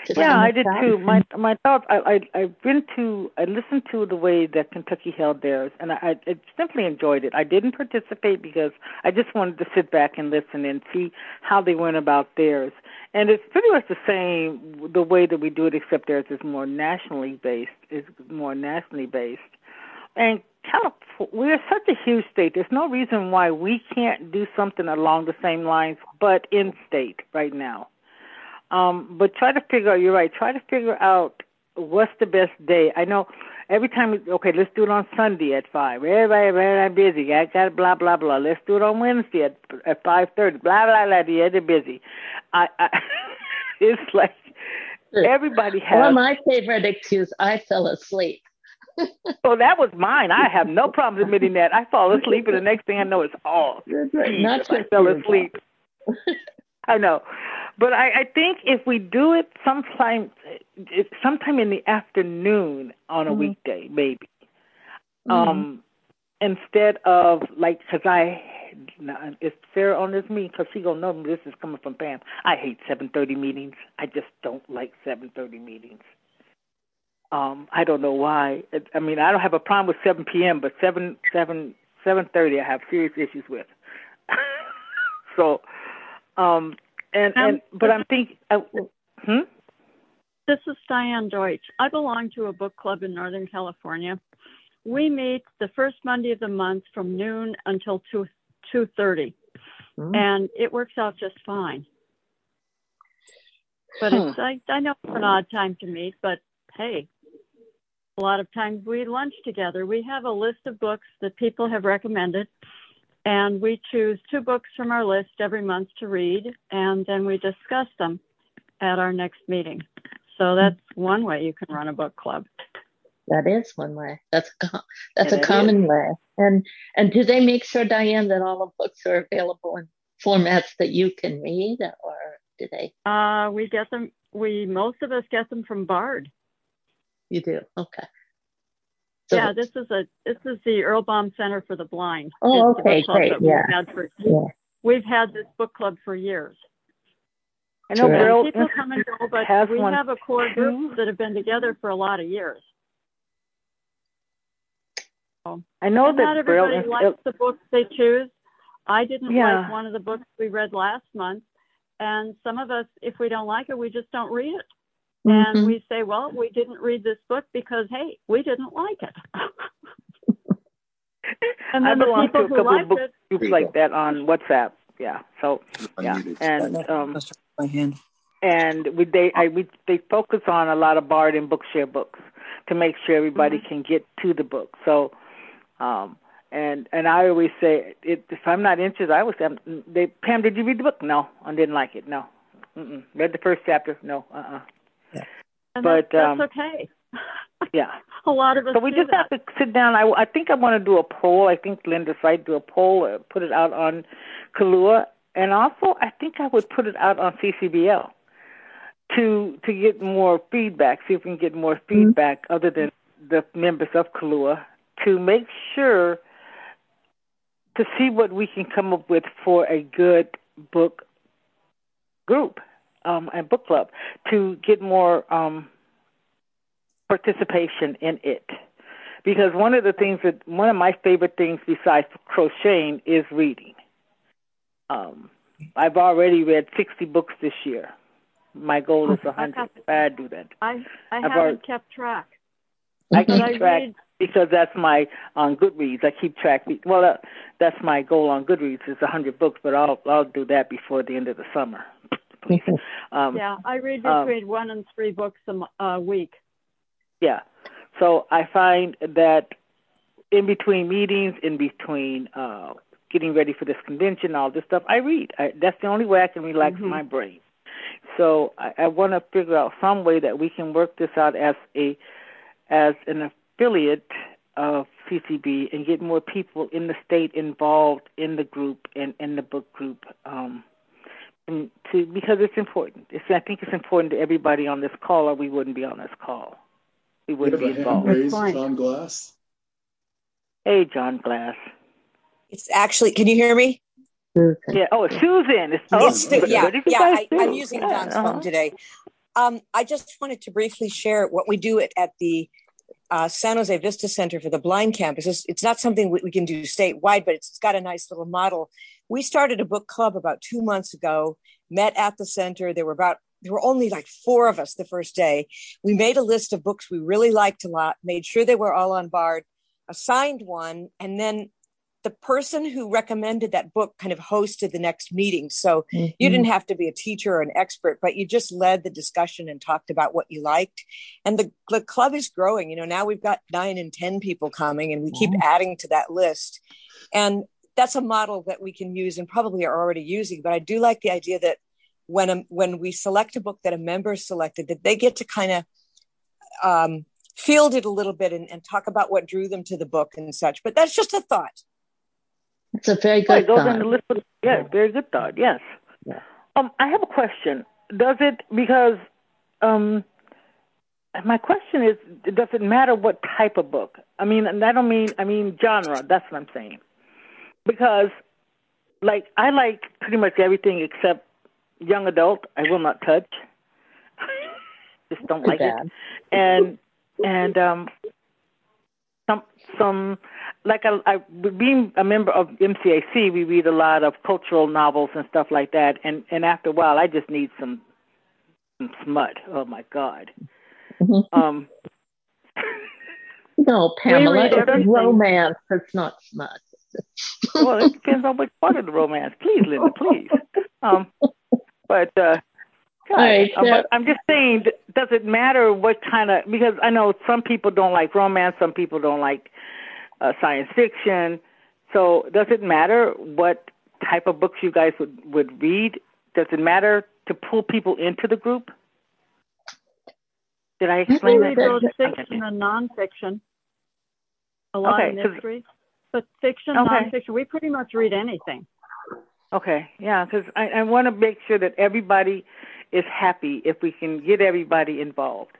Yeah, I did too. My thoughts. I listened to the way that Kentucky held theirs, and I simply enjoyed it. I didn't participate because I just wanted to sit back and listen and see how they went about theirs. And it's pretty much the same the way that we do it, except theirs is more nationally based. And we're such a huge state. There's no reason why we can't do something along the same lines, but in state right now. But try to figure out what's the best day. I know every time, let's do it on Sunday at 5. Everybody busy. I got blah, blah, blah. Let's do it on Wednesday at 5:30. Blah, blah, blah. Yeah, they're busy. It's like everybody has. Well, my favorite excuse, I fell asleep. Oh, that was mine. I have no problem admitting that. I fall asleep, and the next thing I know, it's I fell asleep. I know. But I think if we do it sometime in the afternoon on a weekday, maybe, instead of because if Sarah on this meeting, because she gonna know this is coming from Pam. I hate 7:30 meetings. I just don't like 7:30 meetings. I don't know why. I mean, I don't have a problem with 7 p.m., but 7:30 I have serious issues with. So. But I'm thinking. This is Diane Deutsch. I belong to a book club in Northern California. We meet the first Monday of the month from noon until 2:30, and it works out just fine. But I know it's an odd time to meet, but hey, a lot of times we lunch together. We have a list of books that people have recommended. And we choose 2 books from our list every month to read, and then we discuss them at our next meeting. So that's one way you can run a book club. That is one way. That's a common way. And do they make sure, Diane, that all the books are available in formats that you can read, or do they? We get them. Most of us get them from Bard. You do? Okay. So yeah, this is the Earl Baum Center for the Blind. Oh, okay, great. Yeah. We've had this book club for years. I know people come and go, but we have a core group that have been together for a lot of years. So, I know that not everybody likes the books they choose. I didn't like one of the books we read last month, and some of us, if we don't like it, we just don't read it. And we say, well, we didn't read this book because, hey, we didn't like it. And then I belong to a couple of book groups it, like that on WhatsApp. Yeah. So, yeah. And they focus on a lot of Bard and Bookshare books to make sure everybody can get to the book. So, and I always say, if I'm not interested, I always say, Pam, did you read the book? No, I didn't like it. No. Read the first chapter? No. And but that's okay. Yeah. A lot of us. So we just have to sit down. I think I want to do a poll. I think Linda's right. Do a poll, put it out on Kahlua, and also I think I would put it out on CCBL to get more feedback. See if we can get more feedback other than the members of Kahlua to make sure to see what we can come up with for a good book group. And book club to get more participation in it, because one of my favorite things besides crocheting is reading. I've already read 60 books this year. My goal is 100. I do that. I haven't kept track. I keep track because that's my on Goodreads. I keep track. Well, that's my goal on Goodreads is 100 books, but I'll do that before the end of the summer. I read between 1 and 3 books a week. Yeah. So I find that in between meetings, in between getting ready for this convention, all this stuff, I read. That's the only way I can relax my brain. So I want to figure out some way that we can work this out as an affiliate of CCB and get more people in the state involved in the group and in the book group. Because it's important. I think it's important to everybody on this call, or we wouldn't be on this call. We wouldn't be involved. John Glass. Hey, John Glass. It's actually. Can you hear me? Yeah. Oh, it's Susan. I'm using John's phone today. I just wanted to briefly share what we do at the San Jose Vista Center for the Blind Campus. It's not something we can do statewide, but it's got a nice little model. We started a book club about 2 months ago, met at the center. There were only like 4 of us the first day. We made a list of books we really liked a lot, made sure they were all on board, assigned one, and then the person who recommended that book kind of hosted the next meeting. So you didn't have to be a teacher or an expert, but you just led the discussion and talked about what you liked. And the club is growing. You know, now we've got 9 and 10 people coming, and we keep adding to that list. And that's a model that we can use and probably are already using. But I do like the idea that when we select a book that a member selected, that they get to kind of field it a little bit and talk about what drew them to the book and such. But that's just a thought. It's a very good thought. On the list of, very good thought. Yes. Yeah. I have a question. Does it, because my question is, does it matter what type of book? I mean, and I mean genre. That's what I'm saying. Because, like, I like pretty much everything except young adult. I will not touch. Just don't like it. And some. Like I being a member of MCAC, we read a lot of cultural novels and stuff like that. And after a while, I just need some smut. Oh my God. No, Pamela, it's romance. It's not smut. Well, it depends on which part of the romance. Please, Linda, please. But I'm just saying, does it matter what kind of? Because I know some people don't like romance, some people don't like science fiction. So does it matter what type of books you guys would read? Does it matter to pull people into the group? Did I explain that? We read both fiction and nonfiction. A lot of mystery. But fiction, nonfiction, we pretty much read anything. Okay, yeah, because I want to make sure that everybody is happy if we can get everybody involved.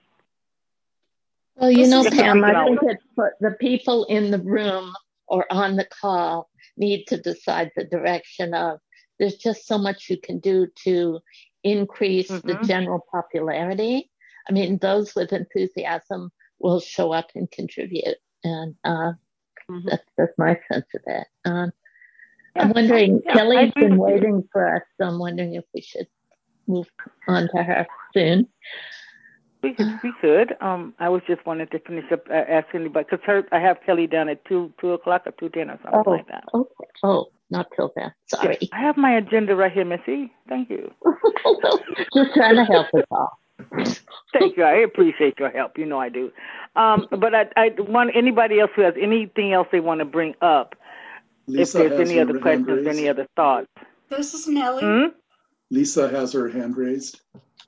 Well, you know, Pam, I think that the people in the room or on the call need to decide the direction of. There's just so much you can do to increase the general popularity. I mean, those with enthusiasm will show up and contribute. And that's my sense of it. I'm wondering, Kelly's been waiting for us, so I'm wondering if we should move on to her soon. We could. I was just wanting to finish up asking anybody, because I have Kelly down at 2 o'clock or 2:10 or something like that. Okay. Oh, not till then. Sorry. Yes, I have my agenda right here, Missy. Thank you. Just trying to help us all. Thank you. I appreciate your help. You know I do. But I want anybody else who has anything else they want to bring up, Lisa, if there's any other questions, any other thoughts. This is Nellie. Lisa has her hand raised.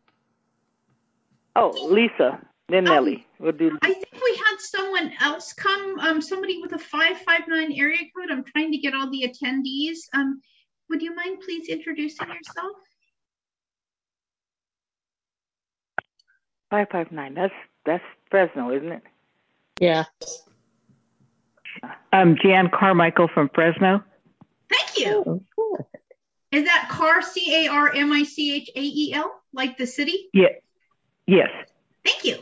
Oh, Lisa, then Nellie. We'll do. I think we had someone else come, somebody with a 559 area code. I'm trying to get all the attendees. Would you mind please introducing yourself? 559. That's Fresno, isn't it? Yeah. I'm Jan Carmichael from Fresno. Thank you. Oh, is that Car, Carmichael, like the city? Yeah. Yes. Thank you.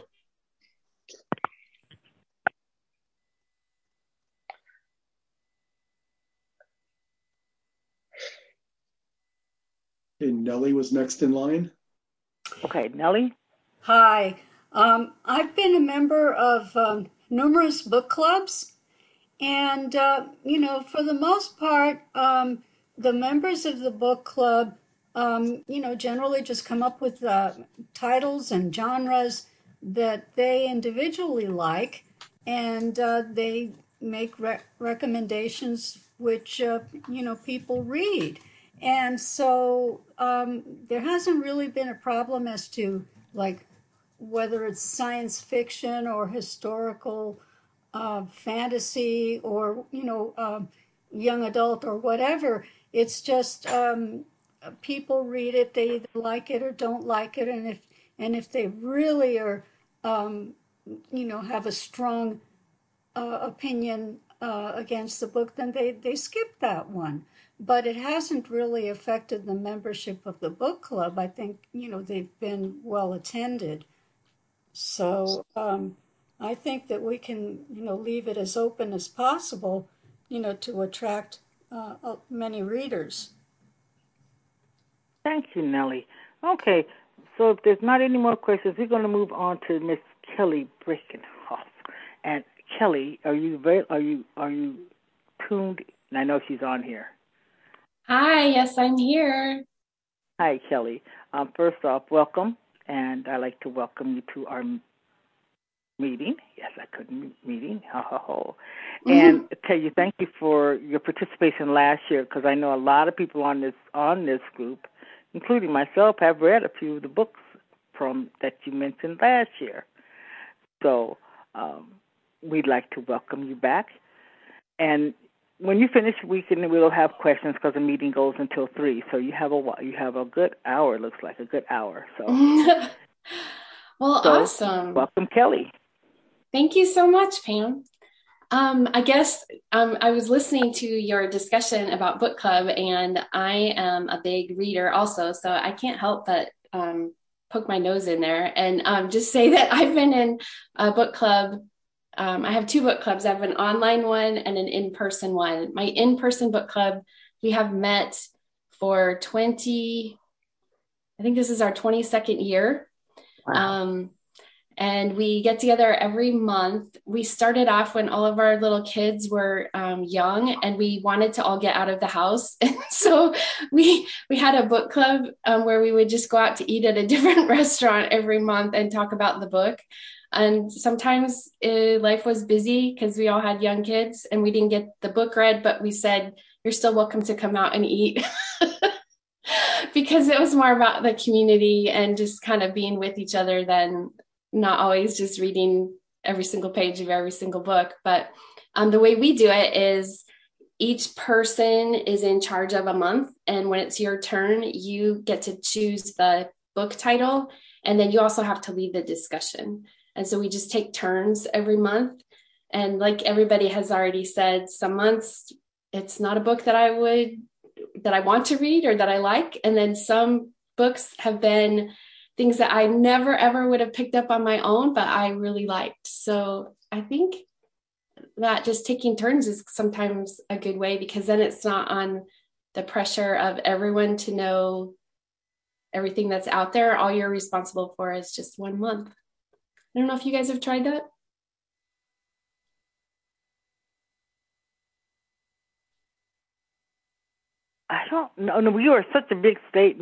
Okay, Nellie was next in line. Okay, Nellie. Hi. I've been a member of numerous book clubs, and for the most part, the members of the book club, generally just come up with titles and genres that they individually like, and they make recommendations which people read. And so there hasn't really been a problem as to like whether it's science fiction or historical fantasy or young adult or whatever. It's just people read it, they either like it or don't like it, and if they really are have a strong opinion against the book, then they skip that one. But it hasn't really affected the membership of the book club. I think, they've been well attended. So I think that we can, leave it as open as possible, to attract many readers. Thank you, Nellie. Okay, so if there's not any more questions, we're going to move on to Miss Kelly Breckenhoff. And Kelly, are you tuned? And I know she's on here. Hi, yes, I'm here. Hi, Kelly. First off, welcome, and I'd like to welcome you to our meeting. Yes, I couldn't meeting. Ho, ho, ho. And tell you thank you for your participation last year, because I know a lot of people on this group, including myself, have read a few of the books from that you mentioned last year. So we'd like to welcome you back. And when you finish, we'll have questions, because the meeting goes until 3. So you have a good hour. Looks like a good hour. So awesome. Welcome, Kelly. Thank you so much, Pam. I guess I was listening to your discussion about book club, and I am a big reader also, so I can't help but poke my nose in there and just say that I've been in a book club. I have 2 book clubs. I have an online one and an in-person one. My in-person book club, we have met for I think this is our 22nd year. Wow. And we get together every month. We started off when all of our little kids were young, and we wanted to all get out of the house. And so we had a book club where we would just go out to eat at a different restaurant every month and talk about the book. And sometimes life was busy because we all had young kids and we didn't get the book read, but we said, you're still welcome to come out and eat. Because it was more about the community and just kind of being with each other than not always just reading every single page of every single book. But the way we do it is each person is in charge of a month. And when it's your turn, you get to choose the book title. And then you also have to lead the discussion. And so we just take turns every month. And like everybody has already said, some months it's not a book that I want to read or that I like. And then some books have been things that I never, ever would have picked up on my own, but I really liked. So I think that just taking turns is sometimes a good way, because then it's not on the pressure of everyone to know everything that's out there. All you're responsible for is just 1 month. I don't know if you guys have tried that. I don't know. No, we are such a big state.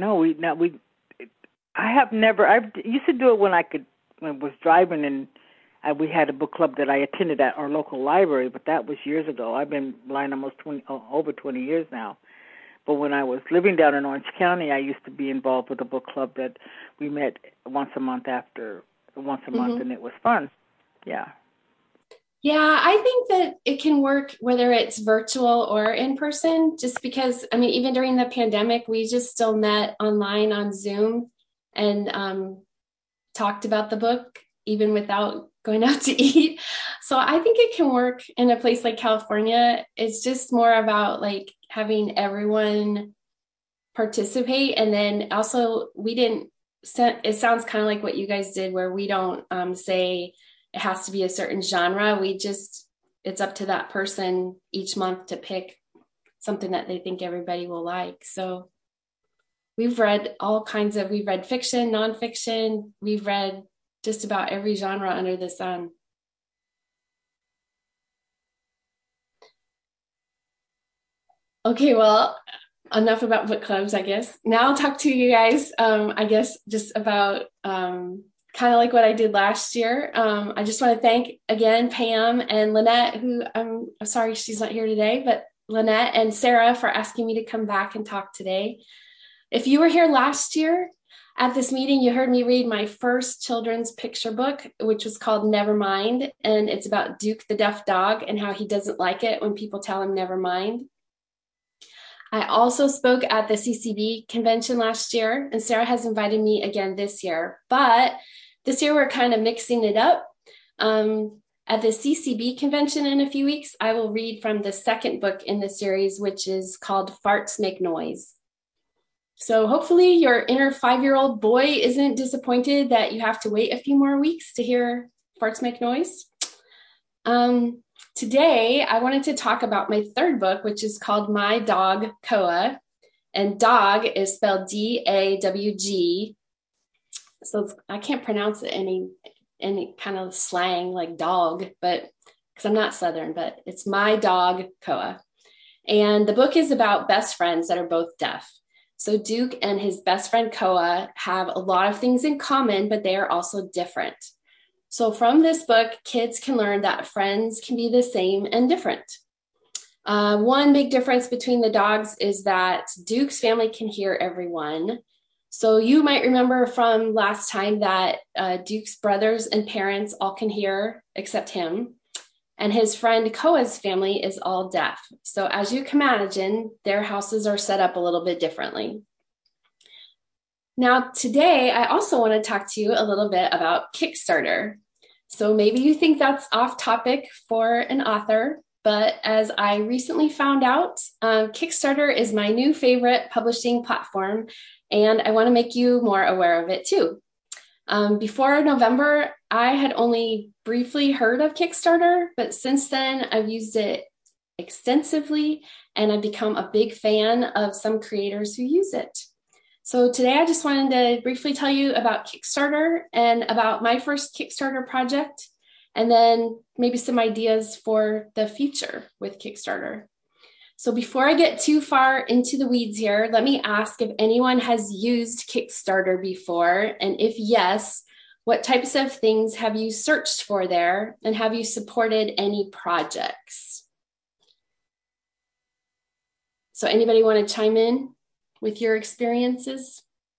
I have never. I used to do it when I was driving, and we had a book club that I attended at our local library, but that was years ago. I've been blind almost over 20 years now. But when I was living down in Orange County, I used to be involved with a book club that we met once a month, and it was fun. Yeah. Yeah, I think that it can work whether it's virtual or in person, just because, even during the pandemic, we just still met online on Zoom and talked about the book, even without going out to eat. So I think it can work in a place like California. It's just more about like having everyone participate. And then also it sounds kind of like what you guys did, where we don't say it has to be a certain genre. It's up to that person each month to pick something that they think everybody will like. So we've read we've read fiction, nonfiction. We've read just about every genre under the sun. Okay, well, enough about book clubs, I guess. Now I'll talk to you guys, I guess, just about kind of like what I did last year. I just want to thank again Pam and Lynette, who I'm sorry she's not here today, but Lynette and Sarah for asking me to come back and talk today. If you were here last year at this meeting, you heard me read my first children's picture book, which was called Nevermind, and it's about Duke the Deaf Dog and how he doesn't like it when people tell him never mind. I also spoke at the CCB convention last year, and Sarah has invited me again this year. But this year we're kind of mixing it up. At the CCB convention in a few weeks, I will read from the second book in the series, which is called Farts Make Noise. So hopefully your inner 5-year-old boy isn't disappointed that you have to wait a few more weeks to hear Farts Make Noise. Today, I wanted to talk about my third book, which is called My Dog, Koa. And dog is spelled D-A-W-G. So I can't pronounce it any kind of slang like dog, but because I'm not Southern, but it's My Dog, Koa. And the book is about best friends that are both deaf. So Duke and his best friend Koa have a lot of things in common, but they are also different. So from this book, kids can learn that friends can be the same and different. One big difference between the dogs is that Duke's family can hear everyone. So you might remember from last time that Duke's brothers and parents all can hear except him. And his friend Koa's family is all deaf. So as you can imagine, their houses are set up a little bit differently. Now, today, I also want to talk to you a little bit about Kickstarter. So maybe you think that's off topic for an author, but as I recently found out, Kickstarter is my new favorite publishing platform, and I want to make you more aware of it too. Before November, I had only briefly heard of Kickstarter, but since then I've used it extensively and I've become a big fan of some creators who use it. So today I just wanted to briefly tell you about Kickstarter and about my first Kickstarter project, and then maybe some ideas for the future with Kickstarter. So before I get too far into the weeds here, let me ask if anyone has used Kickstarter before, and if yes, what types of things have you searched for there, and have you supported any projects? So anybody want to chime in with your experiences?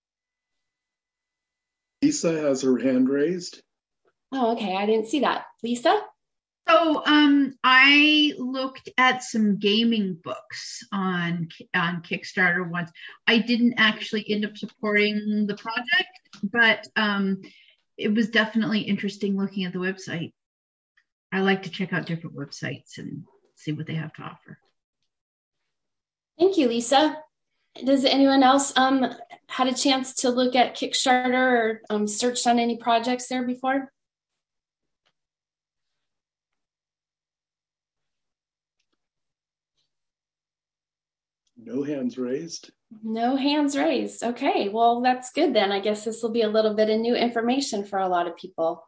Lisa has her hand raised. Oh, okay. I didn't see that. Lisa? So I looked at some gaming books on Kickstarter once. I didn't actually end up supporting the project, but it was definitely interesting looking at the website. I like to check out different websites and see what they have to offer. Thank you, Lisa. Does anyone else had a chance to look at Kickstarter or searched on any projects there before? No hands raised. No hands raised. Okay, well, that's good then. I guess this will be a little bit of new information for a lot of people.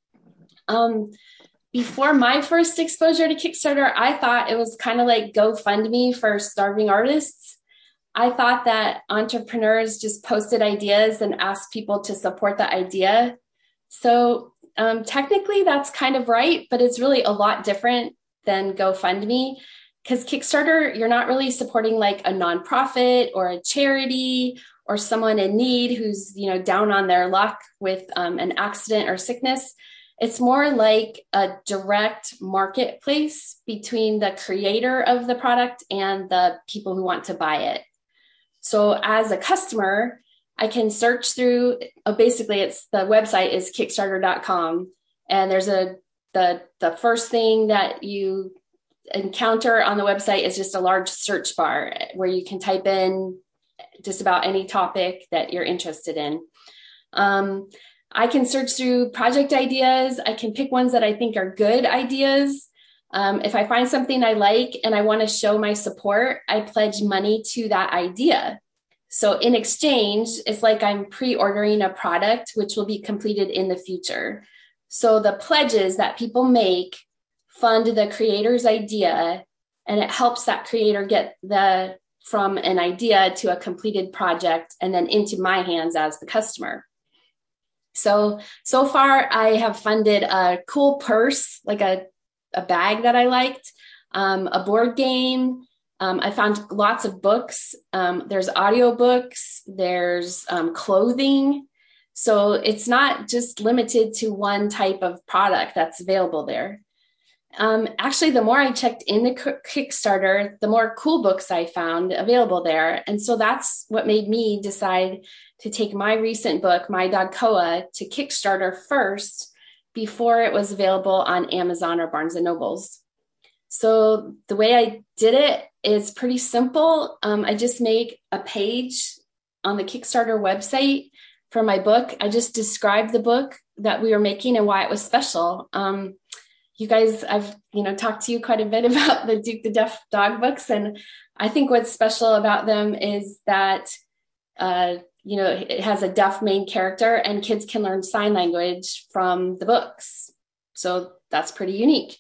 Before my first exposure to Kickstarter, I thought it was kind of like GoFundMe for starving artists. I thought that entrepreneurs just posted ideas and asked people to support the idea. So technically that's kind of right, but it's really a lot different than GoFundMe, because Kickstarter, you're not really supporting like a nonprofit or a charity or someone in need who's, down on their luck with an accident or sickness. It's more like a direct marketplace between the creator of the product and the people who want to buy it. So as a customer, I can search through, basically it's the website is kickstarter.com. And there's the first thing that you encounter on the website is just a large search bar where you can type in just about any topic that you're interested in. I can search through project ideas. I can pick ones that I think are good ideas. If I find something I like and I want to show my support, I pledge money to that idea. So in exchange, it's like I'm pre-ordering a product which will be completed in the future. So the pledges that people make fund the creator's idea, and it helps that creator get from an idea to a completed project and then into my hands as the customer. So far I have funded a cool purse, like a bag that I liked, a board game. I found lots of books. There's audiobooks, there's clothing. So it's not just limited to one type of product that's available there. Actually, the more I checked in the Kickstarter, the more cool books I found available there. And so that's what made me decide to take my recent book, My Dog Koa, to Kickstarter first, before it was available on Amazon or Barnes & Nobles. So the way I did it is pretty simple. I just make a page on the Kickstarter website for my book. I just described the book that we were making and why it was special. You guys, I've talked to you quite a bit about the Duke the Deaf dog books, and I think what's special about them is that it has a deaf main character, and kids can learn sign language from the books. So that's pretty unique.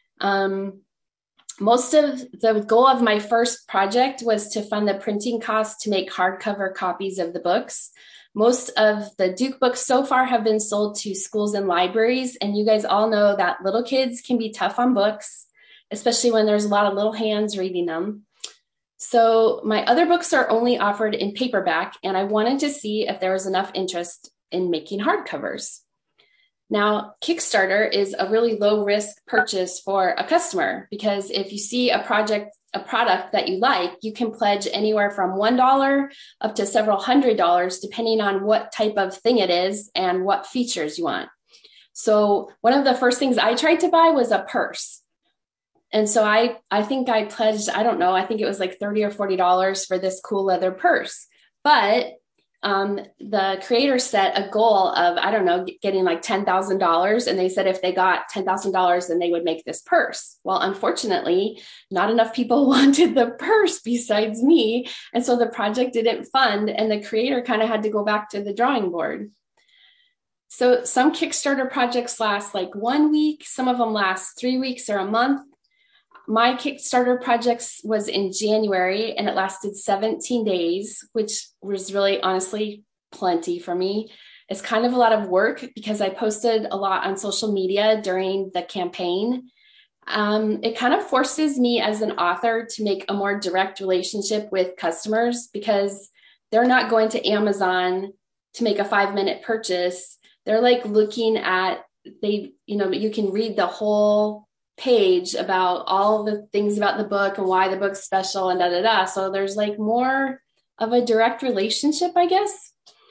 Most of the goal of my first project was to fund the printing costs to make hardcover copies of the books. Most of the Duke books so far have been sold to schools and libraries, and you guys all know that little kids can be tough on books, especially when there's a lot of little hands reading them. So my other books are only offered in paperback, and I wanted to see if there was enough interest in making hardcovers. Now, Kickstarter is a really low risk purchase for a customer, because if you see a product that you like, you can pledge anywhere from $1 up to several $100s, depending on what type of thing it is and what features you want. So one of the first things I tried to buy was a purse. And so I think I pledged, I don't know, I think it was like $30 or $40 for this cool leather purse. But the creator set a goal of, I don't know, getting like $10,000. And they said if they got $10,000, then they would make this purse. Well, unfortunately, not enough people wanted the purse besides me. And so the project didn't fund, and the creator kind of had to go back to the drawing board. So some Kickstarter projects last like 1 week. Some of them last 3 weeks or a month. My Kickstarter projects was in January, and it lasted 17 days, which was really honestly plenty for me. It's kind of a lot of work because I posted a lot on social media during the campaign. It kind of forces me as an author to make a more direct relationship with customers, because they're not going to Amazon to make a 5-minute purchase. They're like looking at, you can read the whole page about all the things about the book and why the book's special and da-da-da. So there's like more of a direct relationship, I guess.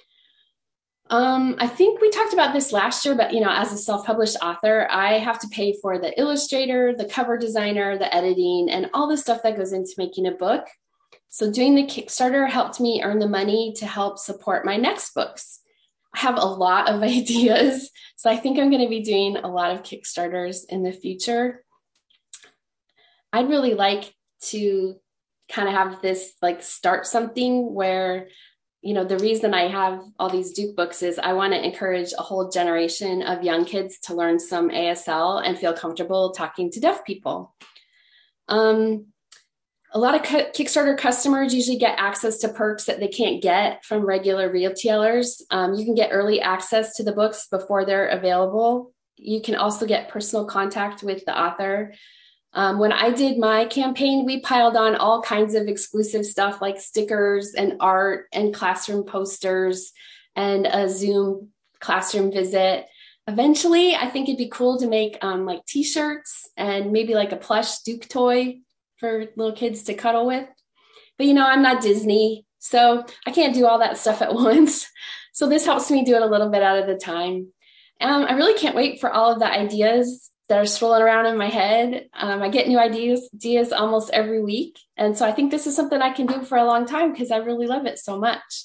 I think we talked about this last year, but as a self-published author, I have to pay for the illustrator, the cover designer, the editing, and all the stuff that goes into making a book. So doing the Kickstarter helped me earn the money to help support my next books. I have a lot of ideas, so I think I'm going to be doing a lot of Kickstarters in the future. I'd really like to kind of have this like start something where, the reason I have all these Duke books is I want to encourage a whole generation of young kids to learn some ASL and feel comfortable talking to deaf people. A lot of Kickstarter customers usually get access to perks that they can't get from regular retailers. You can get early access to the books before they're available. You can also get personal contact with the author. When I did my campaign, we piled on all kinds of exclusive stuff like stickers and art and classroom posters and a Zoom classroom visit. Eventually, I think it'd be cool to make like t-shirts and maybe like a plush Duke toy for little kids to cuddle with. But I'm not Disney, so I can't do all that stuff at once. So this helps me do it a little bit at a time. I really can't wait for all of the ideas that are swirling around in my head. I get new ideas almost every week. And so I think this is something I can do for a long time because I really love it so much.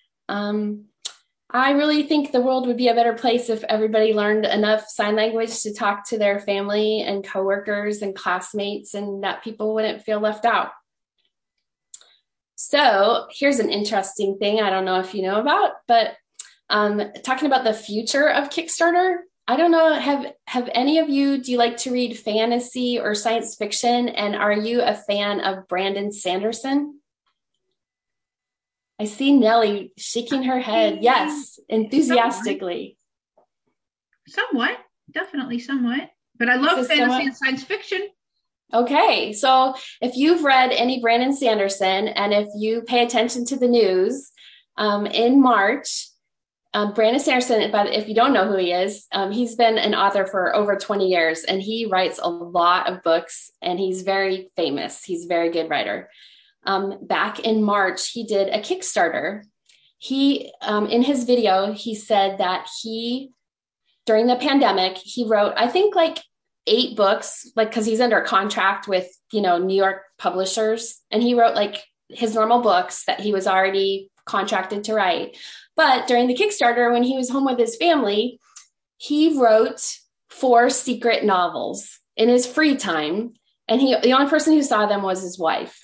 I really think the world would be a better place if everybody learned enough sign language to talk to their family and coworkers and classmates, and that people wouldn't feel left out. So here's an interesting thing I don't know if you know about, but talking about the future of Kickstarter, I don't know, have any of you, do you like to read fantasy or science fiction? And are you a fan of Brandon Sanderson? I see Nellie shaking her head. Yes, enthusiastically. Somewhat, definitely somewhat. But I love fantasy and science fiction. Okay, so if you've read any Brandon Sanderson, and if you pay attention to the news, in March, Brandon Sanderson, but if you don't know who he is, he's been an author for over 20 years, and he writes a lot of books, and he's very famous. He's a very good writer. Back in March, he did a Kickstarter. He, in his video, he said that he during the pandemic, he wrote, I think like 8 books, like, cause he's under contract with, New York publishers. And he wrote like his normal books that he was already contracted to write. But during the Kickstarter, when he was home with his family, he wrote 4 secret novels in his free time. And the only person who saw them was his wife.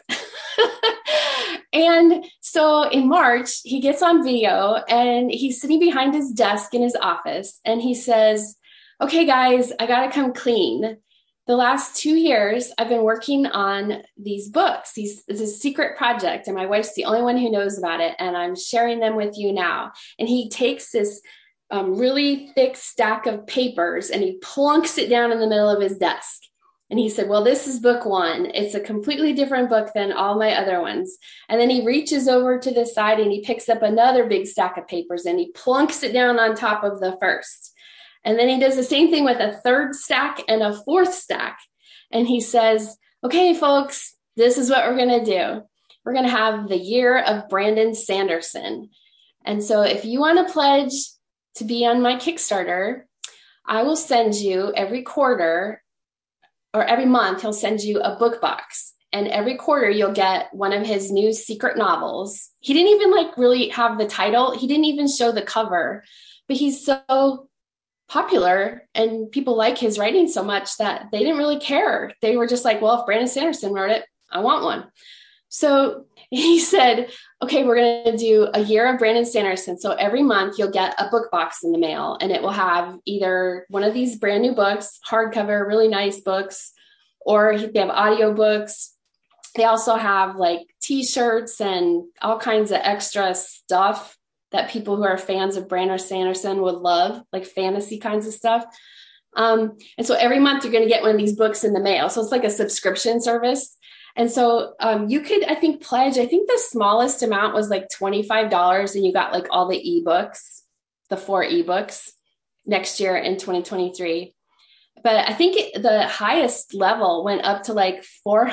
And so in March, he gets on video and he's sitting behind his desk in his office. And he says, okay, guys, I got to come clean. The last 2 years, I've been working on these books. It's a secret project, and my wife's the only one who knows about it, and I'm sharing them with you now. And he takes this really thick stack of papers, and he plunks it down in the middle of his desk. And he said, well, this is book 1. It's a completely different book than all my other ones. And then he reaches over to the side, and he picks up another big stack of papers, and he plunks it down on top of the first. And then he does the same thing with a 3rd stack and a 4th stack. And he says, okay, folks, this is what we're going to do. We're going to have the year of Brandon Sanderson. And so if you want to pledge to be on my Kickstarter, I will send you every quarter or every month, he'll send you a book box. And every quarter you'll get one of his new secret novels. He didn't even really have the title. He didn't even show the cover, but he's so popular and people like his writing so much that they didn't really care. They were just like, well, if Brandon Sanderson wrote it, I want one. So he said, okay, we're going to do a year of Brandon Sanderson. So every month you'll get a book box in the mail, and it will have either one of these brand new books, hardcover, really nice books, or they have audio books. They also have like t-shirts and all kinds of extra stuff that people who are fans of Brandon Sanderson would love, like fantasy kinds of stuff. And so every month you're going to get one of these books in the mail. So it's like a subscription service. And so you could, I think, pledge, I think the smallest amount was like $25, and you got like all the ebooks, the 4 ebooks next year in 2023. But I think the highest level went up to like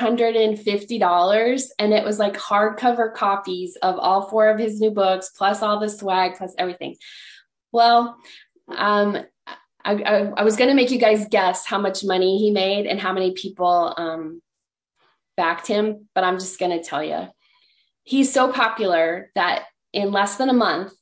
$450, and it was like hardcover copies of all 4 of his new books, plus all the swag, plus everything. Well, I was going to make you guys guess how much money he made and how many people backed him, but I'm just going to tell you. He's so popular that in less than a month,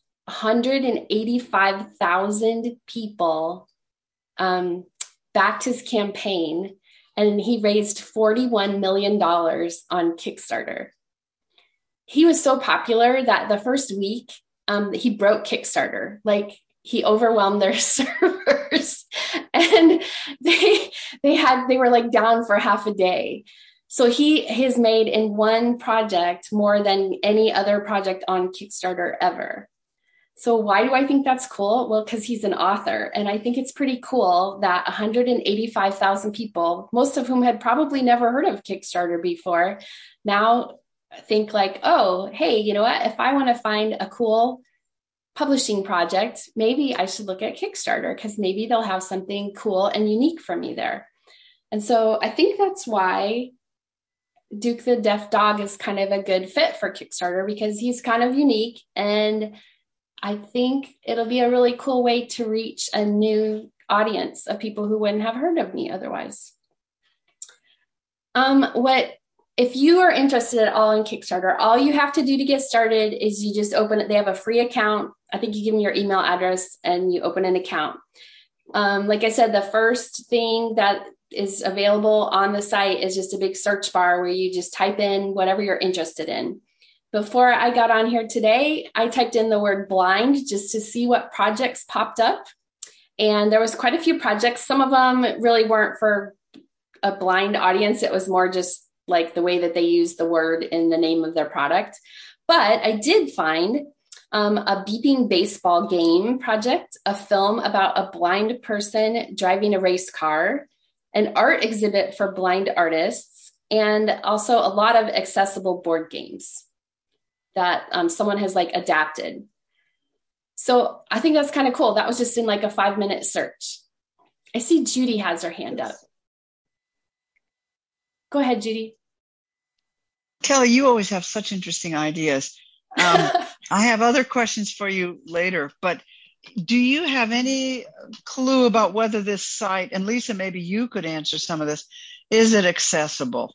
185,000 people backed his campaign, and he raised $41 million on Kickstarter. He was so popular that the first week he broke Kickstarter. Like, he overwhelmed their servers, and they were like down for half a day. So he has made in one project more than any other project on Kickstarter ever. So why do I think that's cool? Well, because he's an author. And I think it's pretty cool that 185,000 people, most of whom had probably never heard of Kickstarter before, now think like, oh, hey, you know what? If I want to find a cool publishing project, maybe I should look at Kickstarter, because maybe they'll have something cool and unique for me there. And so I think that's why Duke the Deaf Dog is kind of a good fit for Kickstarter, because he's kind of unique, and I think it'll be a really cool way to reach a new audience of people who wouldn't have heard of me otherwise. If you are interested at all in Kickstarter, all you have to do to get started is you just open it. They have a free account. I think you give them your email address and you open an account. Like I said, the first thing that is available on the site is just a big search bar where you just type in whatever you're interested in. Before I got on here today, I typed in the word blind just to see what projects popped up. And there was quite a few projects. Some of them really weren't for a blind audience. It was more just like the way that they used the word in the name of their product. But I did find a beeping baseball game project, a film about a blind person driving a race car, an art exhibit for blind artists, and also a lot of accessible board games that someone has like adapted. So I think that's kind of cool. That was just in like a 5-minute search. I see Judy has her hand up. Go ahead, Judy. Kelly, you always have such interesting ideas. I have other questions for you later, but Do you have any clue about whether this site, and Lisa, maybe you could answer some of this, is it accessible?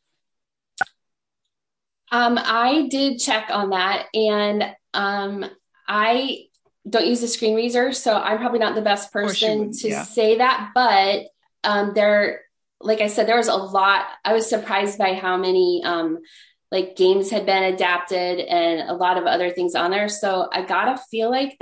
I did check on that, and I don't use a screen reader, so I'm probably not the best person to say that. But like I said, there was a lot. I was surprised by how many like games had been adapted and a lot of other things on there. So I gotta feel like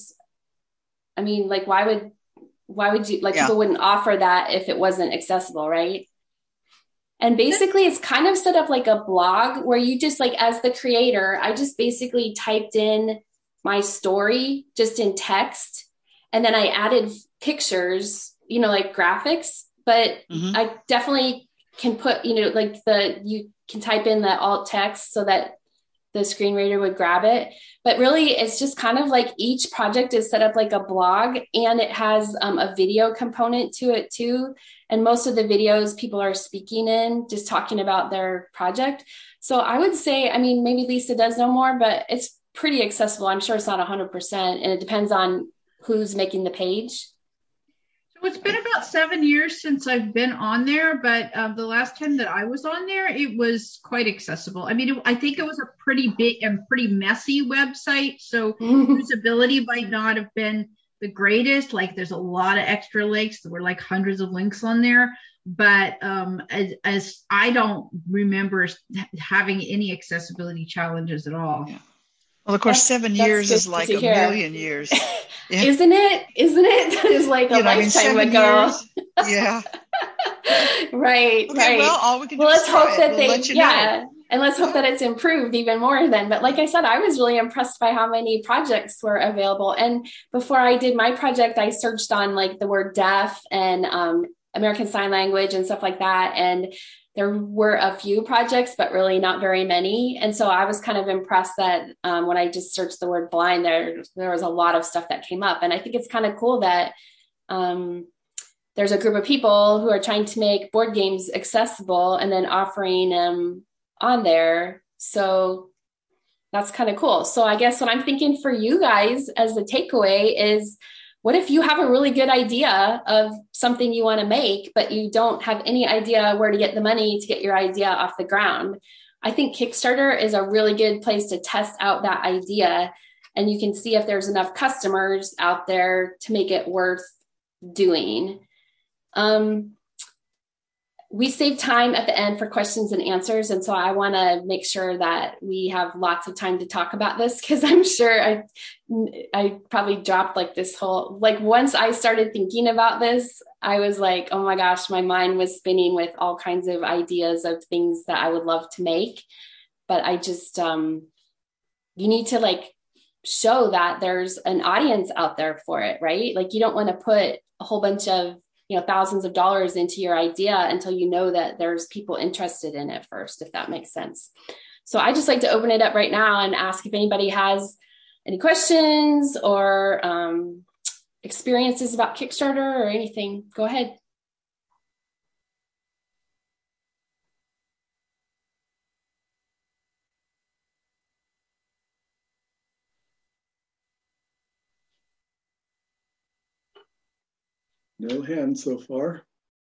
like why would you people wouldn't offer that if it wasn't accessible, right? And basically it's kind of set up like a blog where you just like, as the creator, I just basically typed in my story just in text. And then I added pictures, like graphics, but I definitely can put, you can type in the alt text so that the screen reader would grab it. But really it's just kind of like each project is set up like a blog, and it has a video component to it too. And most of the videos people are speaking in, just talking about their project. So I would say, maybe Lisa does know more, but it's pretty accessible. I'm sure it's not 100%, and it depends on who's making the page. So it's been about 7 years since I've been on there, but the last time that I was on there, it was quite accessible. I think it was a pretty big and pretty messy website, so usability might not have been the greatest. Like there's a lot of extra links. There were like hundreds of links on there, but as I don't remember having any accessibility challenges at all. Yeah. Well, of course, 7 years is like a million years. Yeah. Isn't it? That is like a lifetime ago. Yeah. Right. Okay, right. Well, all we can do let's is hope that we'll let you know. And let's hope that it's improved even more then. But like I said, I was really impressed by how many projects were available. And before I did my project, I searched on like the word deaf and American Sign Language and stuff like that. And there were a few projects, but really not very many. And so I was kind of impressed that when I just searched the word blind, there was a lot of stuff that came up. And I think it's kind of cool that there's a group of people who are trying to make board games accessible and then offering them on there. So that's kind of cool. So I guess what I'm thinking for you guys as the takeaway is, what if you have a really good idea of something you want to make, but you don't have any idea where to get the money to get your idea off the ground? I think Kickstarter is a really good place to test out that idea, and you can see if there's enough customers out there to make it worth doing. We save time at the end for questions and answers. And so I want to make sure that we have lots of time to talk about this, because I'm sure I probably dropped like this whole, like once I started thinking about this, I was like, oh my gosh, my mind was spinning with all kinds of ideas of things that I would love to make. But I just, you need to like show that there's an audience out there for it, right? Like you don't want to put a whole bunch of thousands of dollars into your idea until you know that there's people interested in it first, if that makes sense. So I just like to open it up right now and ask if anybody has any questions or experiences about Kickstarter or anything. Go ahead. No hands so far.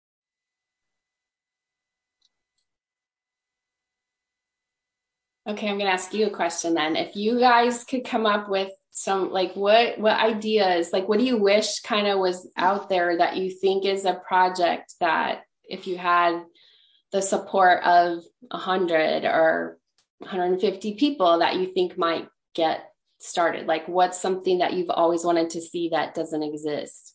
Okay, I'm going to ask you a question then. If you guys could come up with some, like what ideas, like what do you wish kind of was out there that you think is a project that if you had the support of 100 or 150 people that you think might get started? Like what's something that you've always wanted to see that doesn't exist?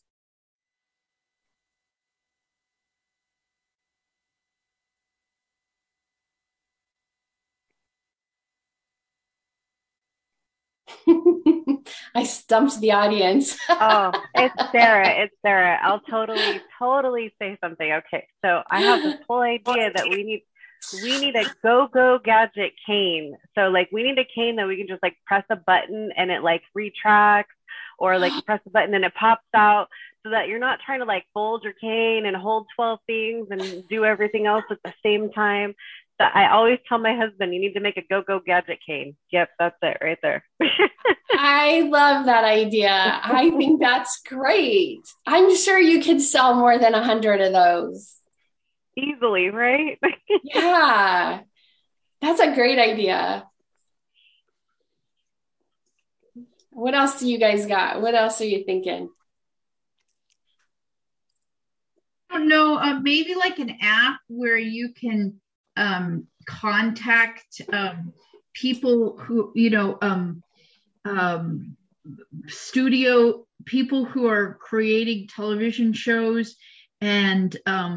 I stumped the audience. Oh, it's Sarah. I'll totally say something. Okay, so I have this whole idea that we need a go-go gadget cane. So like we need a cane that we can just like press a button and it like retracts, or like you press a button and it pops out, so that you're not trying to like fold your cane and hold 12 things and do everything else at the same time. I always tell my husband, you need to make a go-go gadget cane. Yep, that's it right there. I love that idea. I think that's great. I'm sure you could sell more than 100 of those. Easily, right? Yeah, that's a great idea. What else do you guys got? What else are you thinking? I don't know, maybe like an app where you can contact people who, studio people who are creating television shows and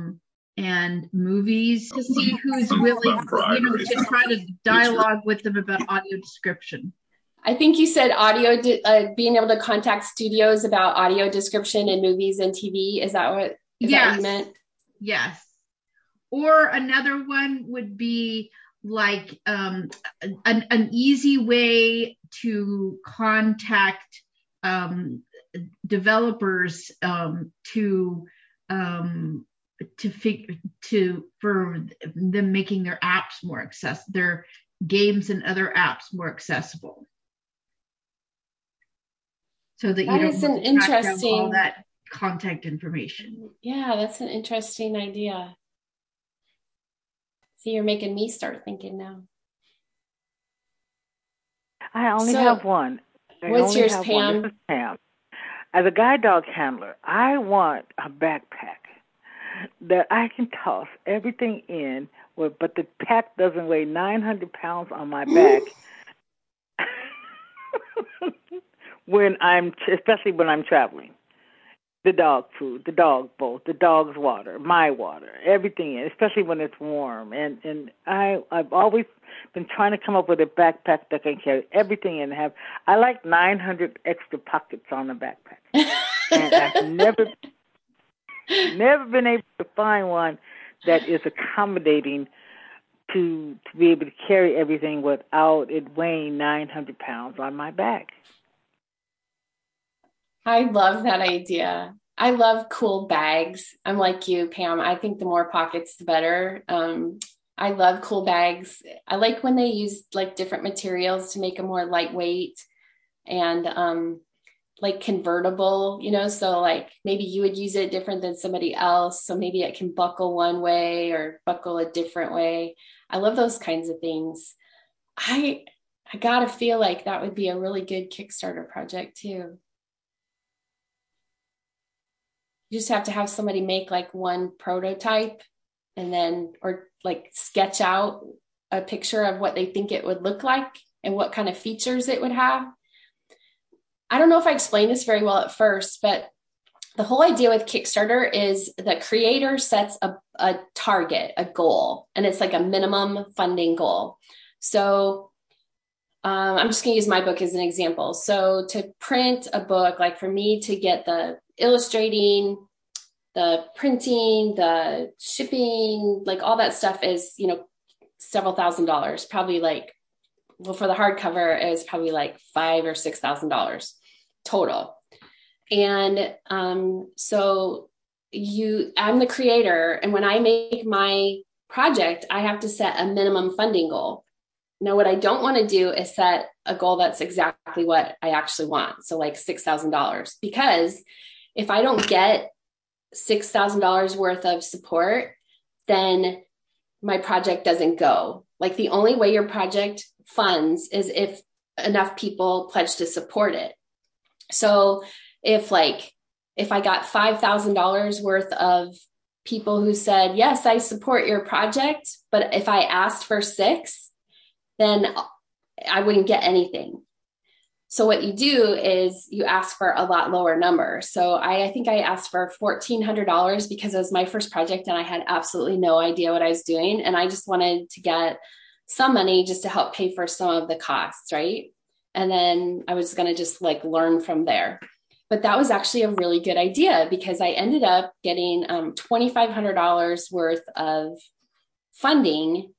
movies to see who's willing, to try to dialogue with them about audio description. I think you said audio, being able to contact studios about audio description in movies and TV. Is that what you meant? Yes. Or another one would be like an easy way to contact developers for them making their apps more accessible, their games and other apps more accessible. So that you don't have to track down all that contact information. Yeah, that's an interesting idea. See, you're making me start thinking now. I only have one. What's yours, Pam? This is Pam. As a guide dog handler, I want a backpack that I can toss everything in, but the pack doesn't weigh 900 pounds on my back. Especially when I'm traveling. The dog food, the dog bowl, the dog's water, my water, everything in, especially when it's warm. And I've always been trying to come up with a backpack that can carry everything in. I like 900 extra pockets on the backpack. And I've never been able to find one that is accommodating to be able to carry everything without it weighing 900 pounds on my back. I love that idea. I love cool bags. I'm like you, Pam. I think the more pockets, the better. I love cool bags. I like when they use like different materials to make them more lightweight and like convertible, so like maybe you would use it different than somebody else. So maybe it can buckle one way or buckle a different way. I love those kinds of things. I gotta feel like that would be a really good Kickstarter project too. You just have to have somebody make like one prototype or like sketch out a picture of what they think it would look like and what kind of features it would have. I don't know if I explained this very well at first, but the whole idea with Kickstarter is the creator sets a target, a goal, and it's like a minimum funding goal. So I'm just going to use my book as an example. So to print a book, like for me to get the illustrating, the printing, the shipping, like all that stuff is, several $1,000s, probably for the hardcover it was probably like $5,000 or $6,000 total. And so I'm the creator. And when I make my project, I have to set a minimum funding goal. Now, what I don't want to do is set a goal that's exactly what I actually want. So like $6,000, because if I don't get $6,000 worth of support, then my project doesn't go. Like the only way your project funds is if enough people pledge to support it. So if I got $5,000 worth of people who said, yes, I support your project, but if I asked for $6,000, then I wouldn't get anything. So what you do is you ask for a lot lower number. So I think I asked for $1,400 because it was my first project and I had absolutely no idea what I was doing. And I just wanted to get some money just to help pay for some of the costs, right? And then I was going to just learn from there. But that was actually a really good idea because I ended up getting $2,500 worth of funding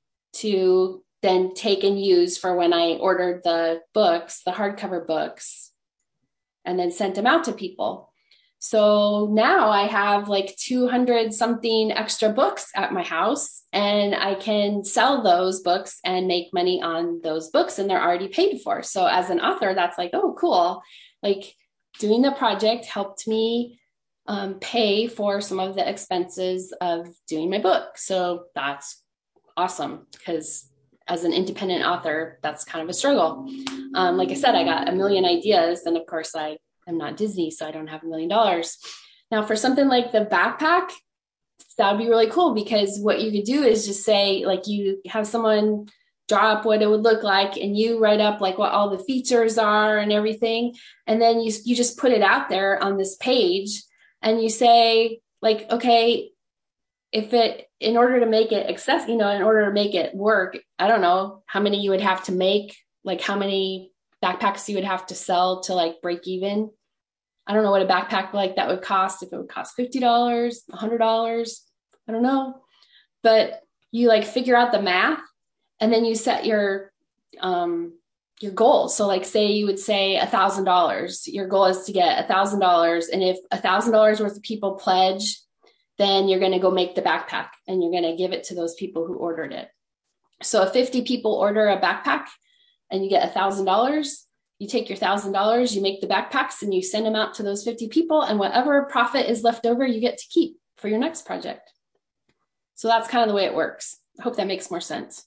to then take and use for when I ordered the books, the hardcover books, and then sent them out to people. So now I have like 200 something extra books at my house, and I can sell those books and make money on those books, and they're already paid for. So as an author, that's like, oh, cool. Like doing the project helped me pay for some of the expenses of doing my book. So that's awesome, because as an independent author, that's kind of a struggle. Like I said, I got a million ideas, and of course I'm not Disney, so I don't have $1 million. Now for something like the backpack, that would be really cool, because what you could do is just say, like, you have someone draw up what it would look like, and you write up like what all the features are and everything. And then you just put it out there on this page, and you say like, okay, in order to make it in order to make it work, I don't know how many you would have to make, like how many backpacks you would have to sell to like break even. I don't know what a backpack like that would cost, if it would cost $50, $100, I don't know. But you like figure out the math, and then you set your goal. So like say you would say $1,000, your goal is to get $1,000. And if $1,000 worth of people pledge, then you're going to go make the backpack, and you're going to give it to those people who ordered it. So if 50 people order a backpack and you get $1,000, you take your $1,000, you make the backpacks, and you send them out to those 50 people, and whatever profit is left over, you get to keep for your next project. So that's kind of the way it works. I hope that makes more sense.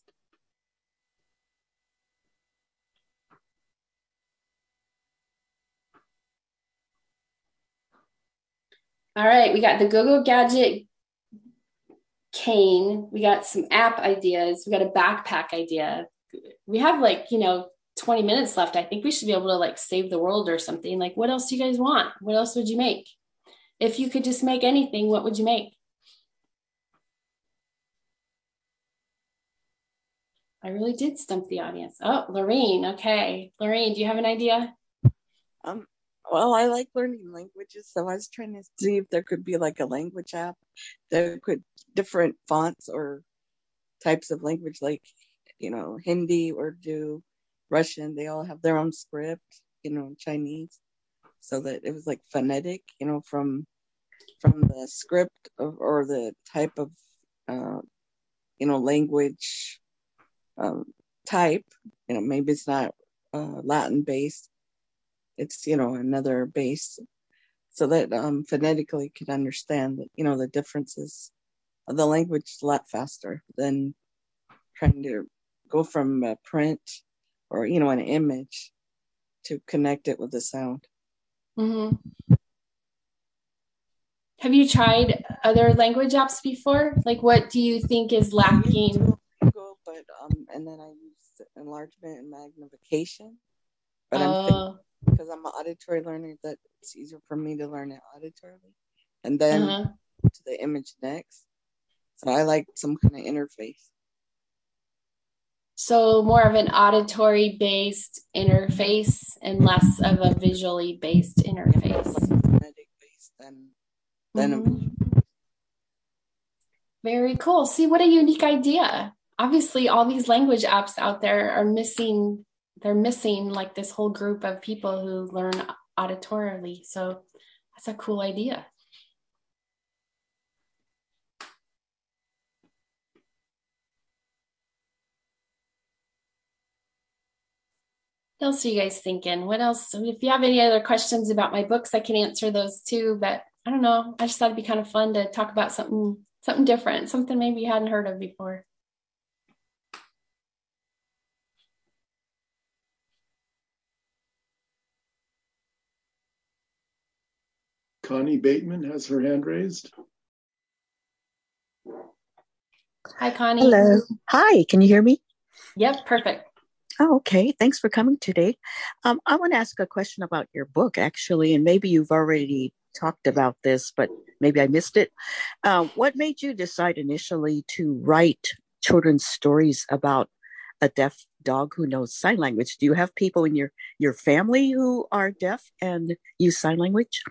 All right, we got the GoGo Gadget cane. We got some app ideas. We got a backpack idea. We have 20 minutes left. I think we should be able to like save the world or something. Like, what else do you guys want? What else would you make? If you could just make anything, what would you make? I really did stump the audience. Oh, Lorene. Okay. Lorene, do you have an idea? Well, I like learning languages, so I was trying to see if there could be like a language app that could different fonts or types of language, like, Hindi, Urdu, Russian. They all have their own script, Chinese, so that it was like phonetic, from the script or the type of, language type. Maybe it's not Latin based. It's, another base, so that phonetically could understand that, the differences of the language a lot faster than trying to go from a print or, an image to connect it with the sound. Mm-hmm. Have you tried other language apps before? Like, what do you think is lacking? But and then I use enlargement and magnification. But I'm thinking, because I'm an auditory learner, that it's easier for me to learn it auditorily, and then to the image next. So I like some kind of interface. So more of an auditory based interface and less of a visually based interface. Phonetic based than Very cool. See, what a unique idea. Obviously, all these language apps out there are missing. They're missing like this whole group of people who learn auditorily. So that's a cool idea. What else are you guys thinking? What else? If you have any other questions about my books, I can answer those too. But I don't know. I just thought it'd be kind of fun to talk about something different, something maybe you hadn't heard of before. Connie Bateman has her hand raised. Hi, Connie. Hello. Hi, can you hear me? Yep, perfect. Oh, okay. Thanks for coming today. I want to ask a question about your book, actually, and maybe you've already talked about this, but maybe I missed it. What made you decide initially to write children's stories about a deaf dog who knows sign language? Do you have people in your family who are deaf and use sign language?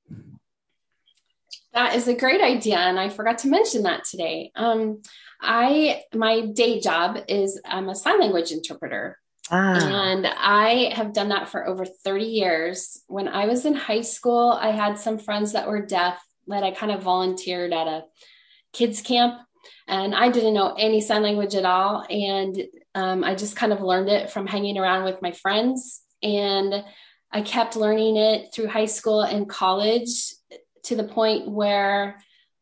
That is a great idea, and I forgot to mention that today. My day job is I'm a sign language interpreter, And I have done that for over 30 years. When I was in high school, I had some friends that were deaf that I kind of volunteered at a kids camp, and I didn't know any sign language at all. And I just kind of learned it from hanging around with my friends. And I kept learning it through high school and college to the point where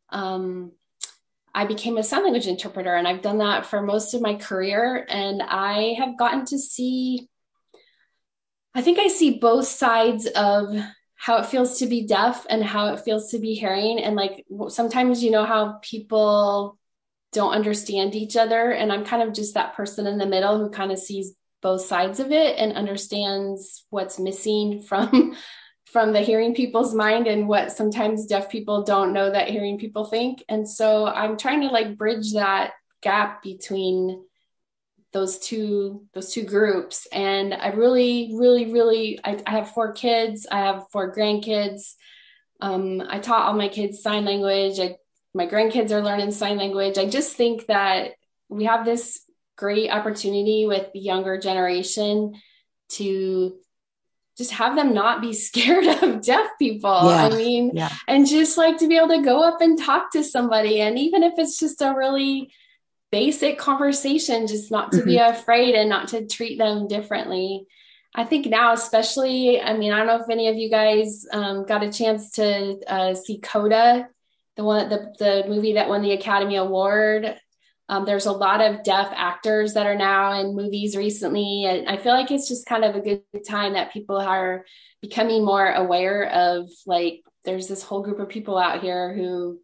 I became a sign language interpreter, and I've done that for most of my career. And I have gotten to see, I think I see both sides of how it feels to be deaf and how it feels to be hearing. And like, sometimes, you know, how people don't understand each other. And I'm kind of just that person in the middle who kind of sees both sides of it and understands what's missing from the hearing people's mind and what sometimes deaf people don't know that hearing people think. And so I'm trying to like bridge that gap between those two groups. And I really, I have 4 kids. I have 4 grandkids. I taught all my kids sign language. My grandkids are learning sign language. I just think that we have this great opportunity with the younger generation to just have them not be scared of deaf people. I mean, and just like to be able to go up and talk to somebody. And even if it's just a really basic conversation, just not to be afraid and not to treat them differently. I think now, especially, I mean, I don't know if any of you guys got a chance to see Coda, the movie that won the Academy Award. There's a lot of deaf actors that are now in movies recently. And I feel like it's just kind of a good time that people are becoming more aware of, like, there's this whole group of people out here who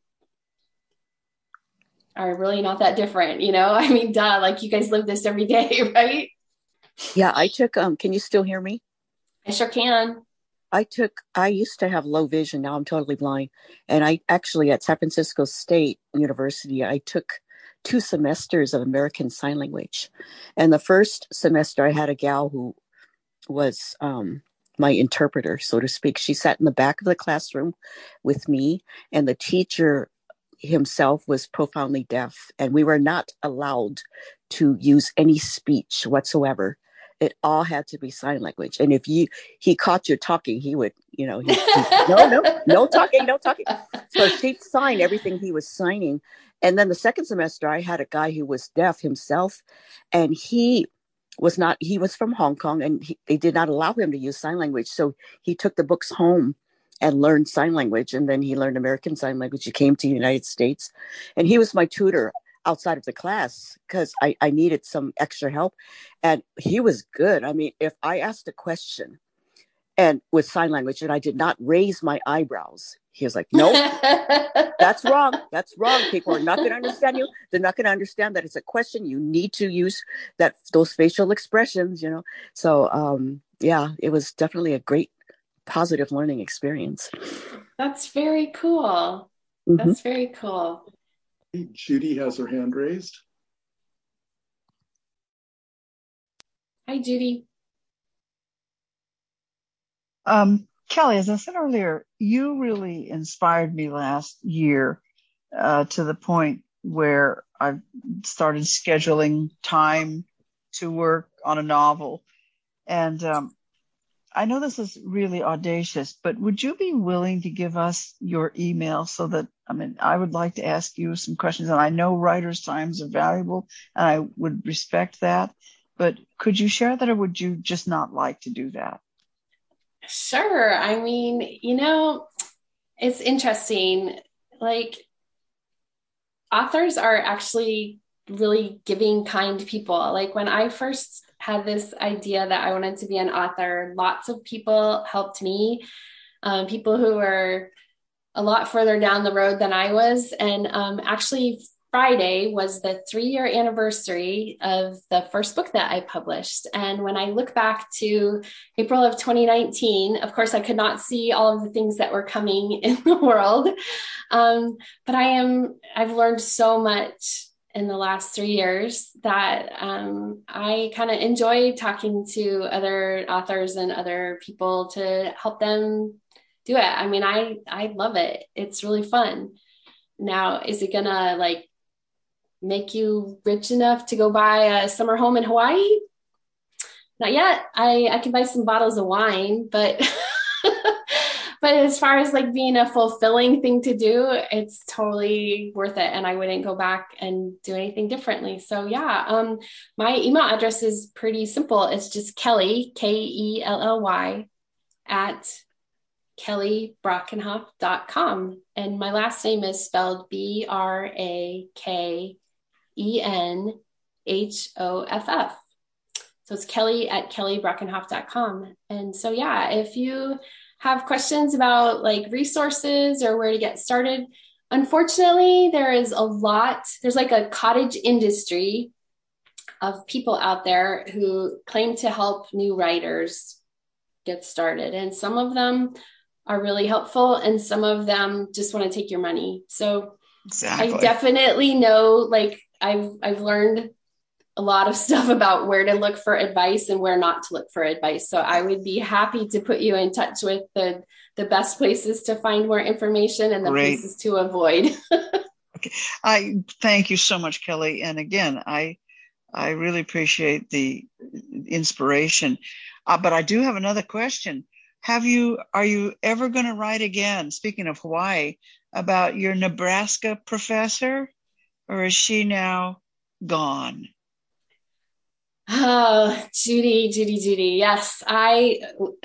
are really not that different, you know? I mean, duh, like you guys live this every day, right? Yeah, I took, can you still hear me? I sure can. I used to have low vision. Now I'm totally blind. And I actually, at San Francisco State University, I took 2 semesters of American Sign Language. And the first semester I had a gal who was my interpreter, so to speak. She sat in the back of the classroom with me, and the teacher himself was profoundly deaf, and we were not allowed to use any speech whatsoever. It all had to be sign language. And if he caught you talking, he would, you know, no talking. So she'd sign everything he was signing. And then the second semester, I had a guy who was deaf himself, and he was from Hong Kong, and they did not allow him to use sign language. So he took the books home and learned sign language. And then he learned American Sign Language. He came to the United States, and he was my tutor outside of the class because I needed some extra help. And he was good. I mean, if I asked a question and with sign language and I did not raise my eyebrows, he was like, no, that's wrong. That's wrong. People are not going to understand you. They're not going to understand that it's a question. You need to use those facial expressions, you know? So, yeah, it was definitely a great positive learning experience. That's very cool. That's very cool. Judy has her hand raised. Hi, Judy. Kelly, as I said earlier, you really inspired me last year to the point where I started scheduling time to work on a novel. And I know this is really audacious, but would you be willing to give us your email so that, I mean, I would like to ask you some questions, and I know writers' times are valuable, and I would respect that, but could you share that, or would you just not like to do that? Sure. I mean, you know, it's interesting. Like, authors are actually really giving, kind people. Like, when I first had this idea that I wanted to be an author, lots of people helped me, people who were a lot further down the road than I was. And actually, Friday was the 3-year anniversary of the first book that I published. And when I look back to April of 2019, of course, I could not see all of the things that were coming in the world. But I've learned so much in the last 3 years that I kind of enjoy talking to other authors and other people to help them do it. I mean, I love it. It's really fun. Now, is it gonna like make you rich enough to go buy a summer home in Hawaii? Not yet. I can buy some bottles of wine, but but as far as like being a fulfilling thing to do, it's totally worth it. And I wouldn't go back and do anything differently. So yeah, my email address is pretty simple. It's just Kelly, Kelly at kellybrackenhoff.com. And my last name is spelled BRAKENHOFF. So it's Kelly at kellybrackenhoff.com. And so, yeah, if you have questions about like resources or where to get started, unfortunately, there's like a cottage industry of people out there who claim to help new writers get started. And some of them are really helpful and some of them just want to take your money. So exactly. I definitely know, like I've learned a lot of stuff about where to look for advice and where not to look for advice. So I would be happy to put you in touch with the best places to find more information and the places to avoid. Okay. I thank you so much, Kelly. And again, I really appreciate the inspiration. But I do have another question. Are you ever going to write again, speaking of Hawaii, about your Nebraska professor, or is she now gone? Oh, Judy. Yes, I'm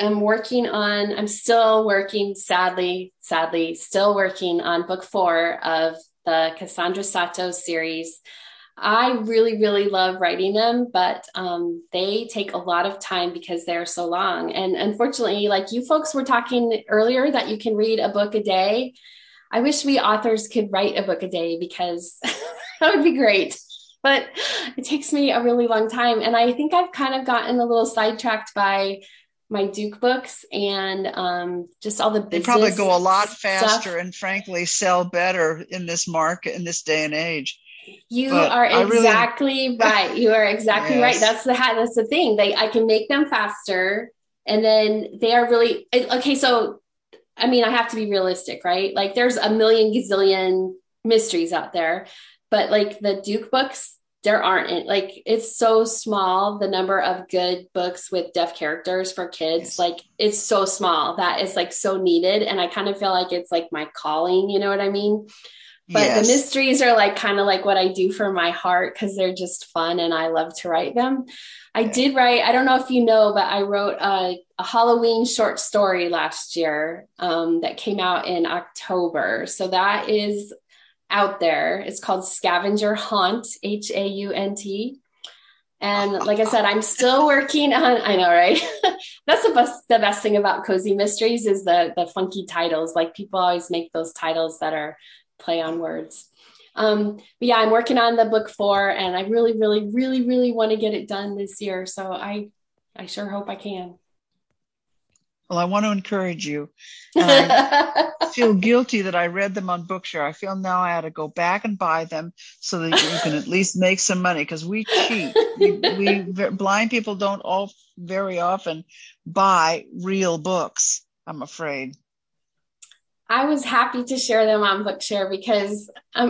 still working, sadly, still working on book 4 of the Cassandra Sato series. I really, really love writing them, but they take a lot of time because they're so long. And unfortunately, like you folks were talking earlier that you can read a book a day. I wish we authors could write a book a day because that would be great. But it takes me a really long time. And I think I've kind of gotten a little sidetracked by my Duke books and just all the business. They probably go a lot faster stuff. And frankly sell better in this market, in this day and age. You are exactly right. You are exactly right. That's the thing. I can make them faster, and then they are really okay. So, I mean, I have to be realistic, right? Like, there's a million gazillion mysteries out there, but like the Duke books, there aren't. Like, it's so small, the number of good books with deaf characters for kids. Like, it's so small that it's like so needed, and I kind of feel like it's like my calling. You know what I mean? But the mysteries are like kind of like what I do for my heart because they're just fun and I love to write them. I did write, I don't know if you know, but I wrote a Halloween short story last year that came out in October. So that is out there. It's called Scavenger Haunt, Haunt. And like I said, I'm still working on, I know, right? That's the best thing about cozy mysteries is the funky titles. Like, people always make those titles that are play on words. But yeah, I'm working on the book 4 and I really, really, really, really want to get it done this year. So I sure hope I can. Well, I want to encourage you. And I feel guilty that I read them on Bookshare. I feel now I had to go back and buy them so that you can at least make some money, because we cheat. We blind people don't all very often buy real books, I'm afraid. I was happy to share them on Bookshare because I'm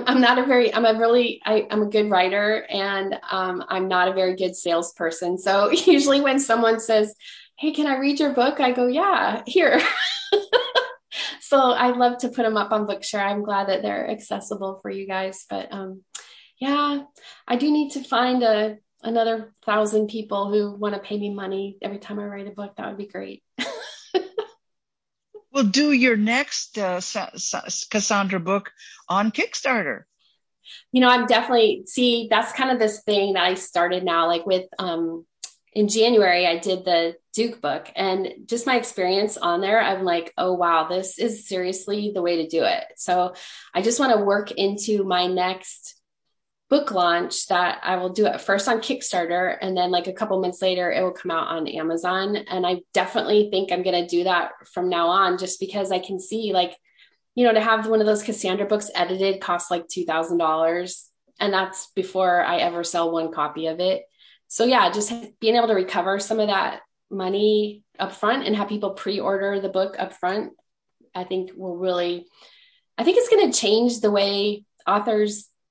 a good writer and I'm not a very good salesperson. So usually when someone says, "Hey, can I read your book?" I go, "Yeah, here." So I love to put them up on Bookshare. I'm glad that they're accessible for you guys. But yeah, I do need to find another 1,000 people who want to pay me money every time I write a book. That would be great. Well, do your next Cassandra book on Kickstarter. You know, I'm definitely, that's kind of this thing that I started now, like with, in January, I did the Duke book and just my experience on there. I'm like, oh, wow, this is seriously the way to do it. So I just want to work into my next book launch that I will do it first on Kickstarter. And then like a couple months later, it will come out on Amazon. And I definitely think I'm going to do that from now on, just because I can see, like, you know, to have one of those Cassandra books edited costs like $2,000. And that's before I ever sell one copy of it. So yeah, just being able to recover some of that money up front and have people pre-order the book up front, I think it's going to change the way authors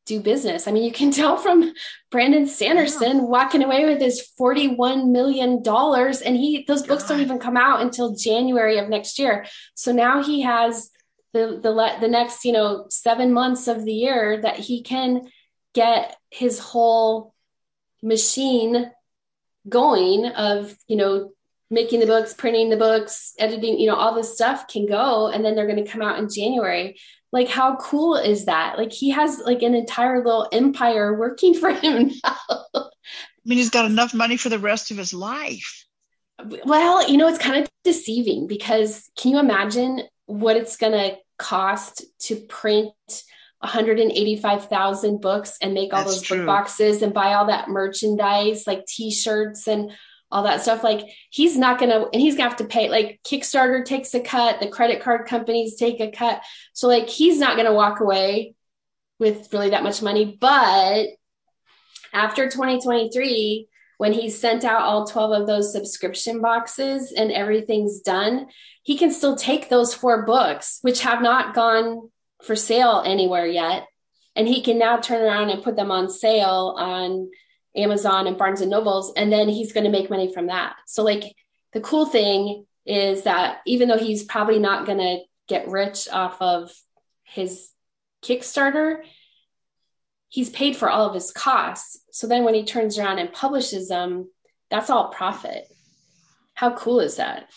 do business. I mean, you can tell from Brandon Sanderson walking away with his $41 million, and those books don't even come out until January of next year. So now he has the next, 7 months of the year that he can get his whole machine going of, making the books, printing the books, editing, all this stuff can go. And then they're going to come out in January. Like, how cool is that? Like, he has like an entire little empire working for him now. I mean, he's got enough money for the rest of his life. Well, it's kind of deceiving, because can you imagine what it's going to cost to print 185,000 books and make all those book boxes and buy all that merchandise, like t-shirts and all that stuff? Like, he's not going to, and he's going to have to pay, like, Kickstarter takes a cut, the credit card companies take a cut. So like, he's not going to walk away with really that much money. But after 2023, when he's sent out all 12 of those subscription boxes and everything's done, he can still take those 4 books, which have not gone for sale anywhere yet. And he can now turn around and put them on sale on Amazon and Barnes and Nobles, and then he's going to make money from that. So like, the cool thing is that even though he's probably not going to get rich off of his Kickstarter, he's paid for all of his costs. So then when he turns around and publishes them, that's all profit. How cool is that?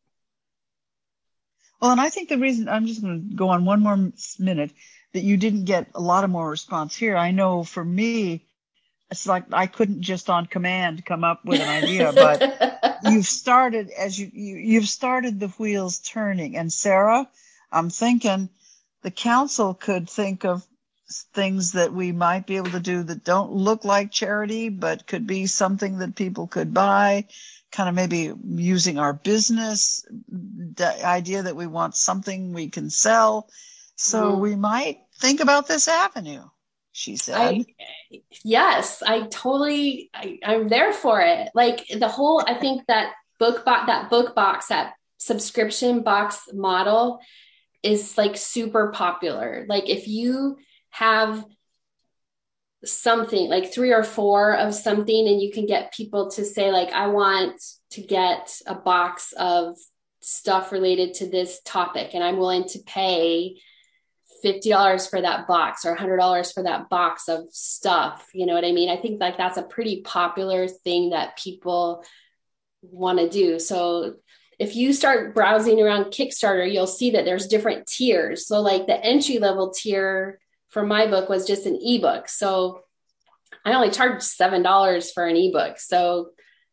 Well, and I think the reason, I'm just going to go on one more minute, that you didn't get a lot of more response here. I know for me, it's like I couldn't just on command come up with an idea, but you've started you've started the wheels turning. And Sarah, I'm thinking the council could think of things that we might be able to do that don't look like charity, but could be something that people could buy, kind of maybe using our business, the idea that we want something we can sell. So we might think about this avenue, she said. Yes, I'm there for it. Like, I think that book box, that subscription box model is like super popular. Like, if you have something like 3 or 4 of something, and you can get people to say, like, I want to get a box of stuff related to this topic, and I'm willing to pay $50 for that box or $100 for that box of stuff. You know what I mean? I think like that's a pretty popular thing that people want to do. So if you start browsing around Kickstarter, you'll see that there's different tiers. So like the entry level tier for my book was just an ebook. So I only charged $7 for an ebook. So,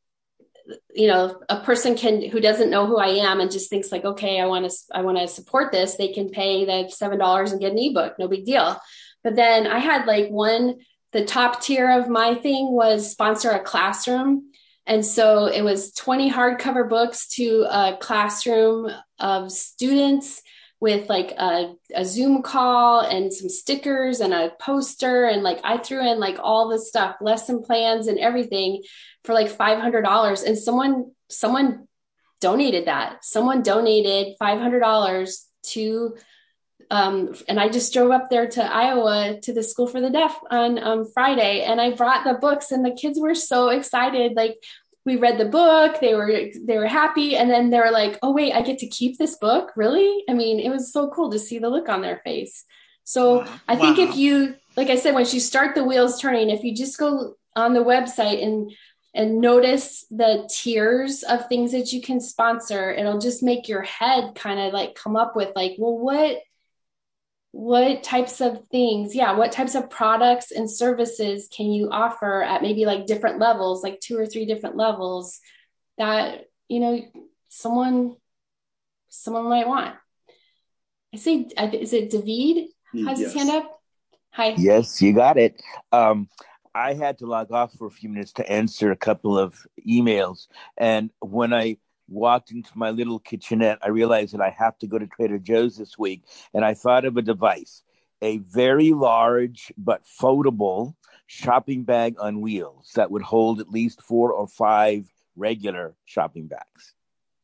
a person who doesn't know who I am and just thinks like, okay, I want to support this, they can pay the $7 and get an ebook. No big deal. But then I had like the top tier of my thing was sponsor a classroom. And so it was 20 hardcover books to a classroom of students with like a Zoom call and some stickers and a poster. And like, I threw in like all this stuff, lesson plans and everything for like $500. And someone donated that. Someone donated $500 to, and I just drove up there to Iowa to the School for the Deaf on Friday. And I brought the books, and the kids were so excited. Like, we read the book, they were happy. And then they were like, oh wait, I get to keep this book? Really? I mean, it was so cool to see the look on their face. So I think if you, like I said, once you start the wheels turning, if you just go on the website and notice the tiers of things that you can sponsor, it'll just make your head kind of like come up with like, well, what types of things, what types of products and services can you offer at maybe like different levels, like 2 or 3 different levels that, someone might want. I say, is it David? Has his hand up? Hi. Yes, you got it. I had to log off for a few minutes to answer a couple of emails. And when I walked into my little kitchenette, I realized that I have to go to Trader Joe's this week. And I thought of a device, a very large but foldable shopping bag on wheels that would hold at least 4 or 5 regular shopping bags.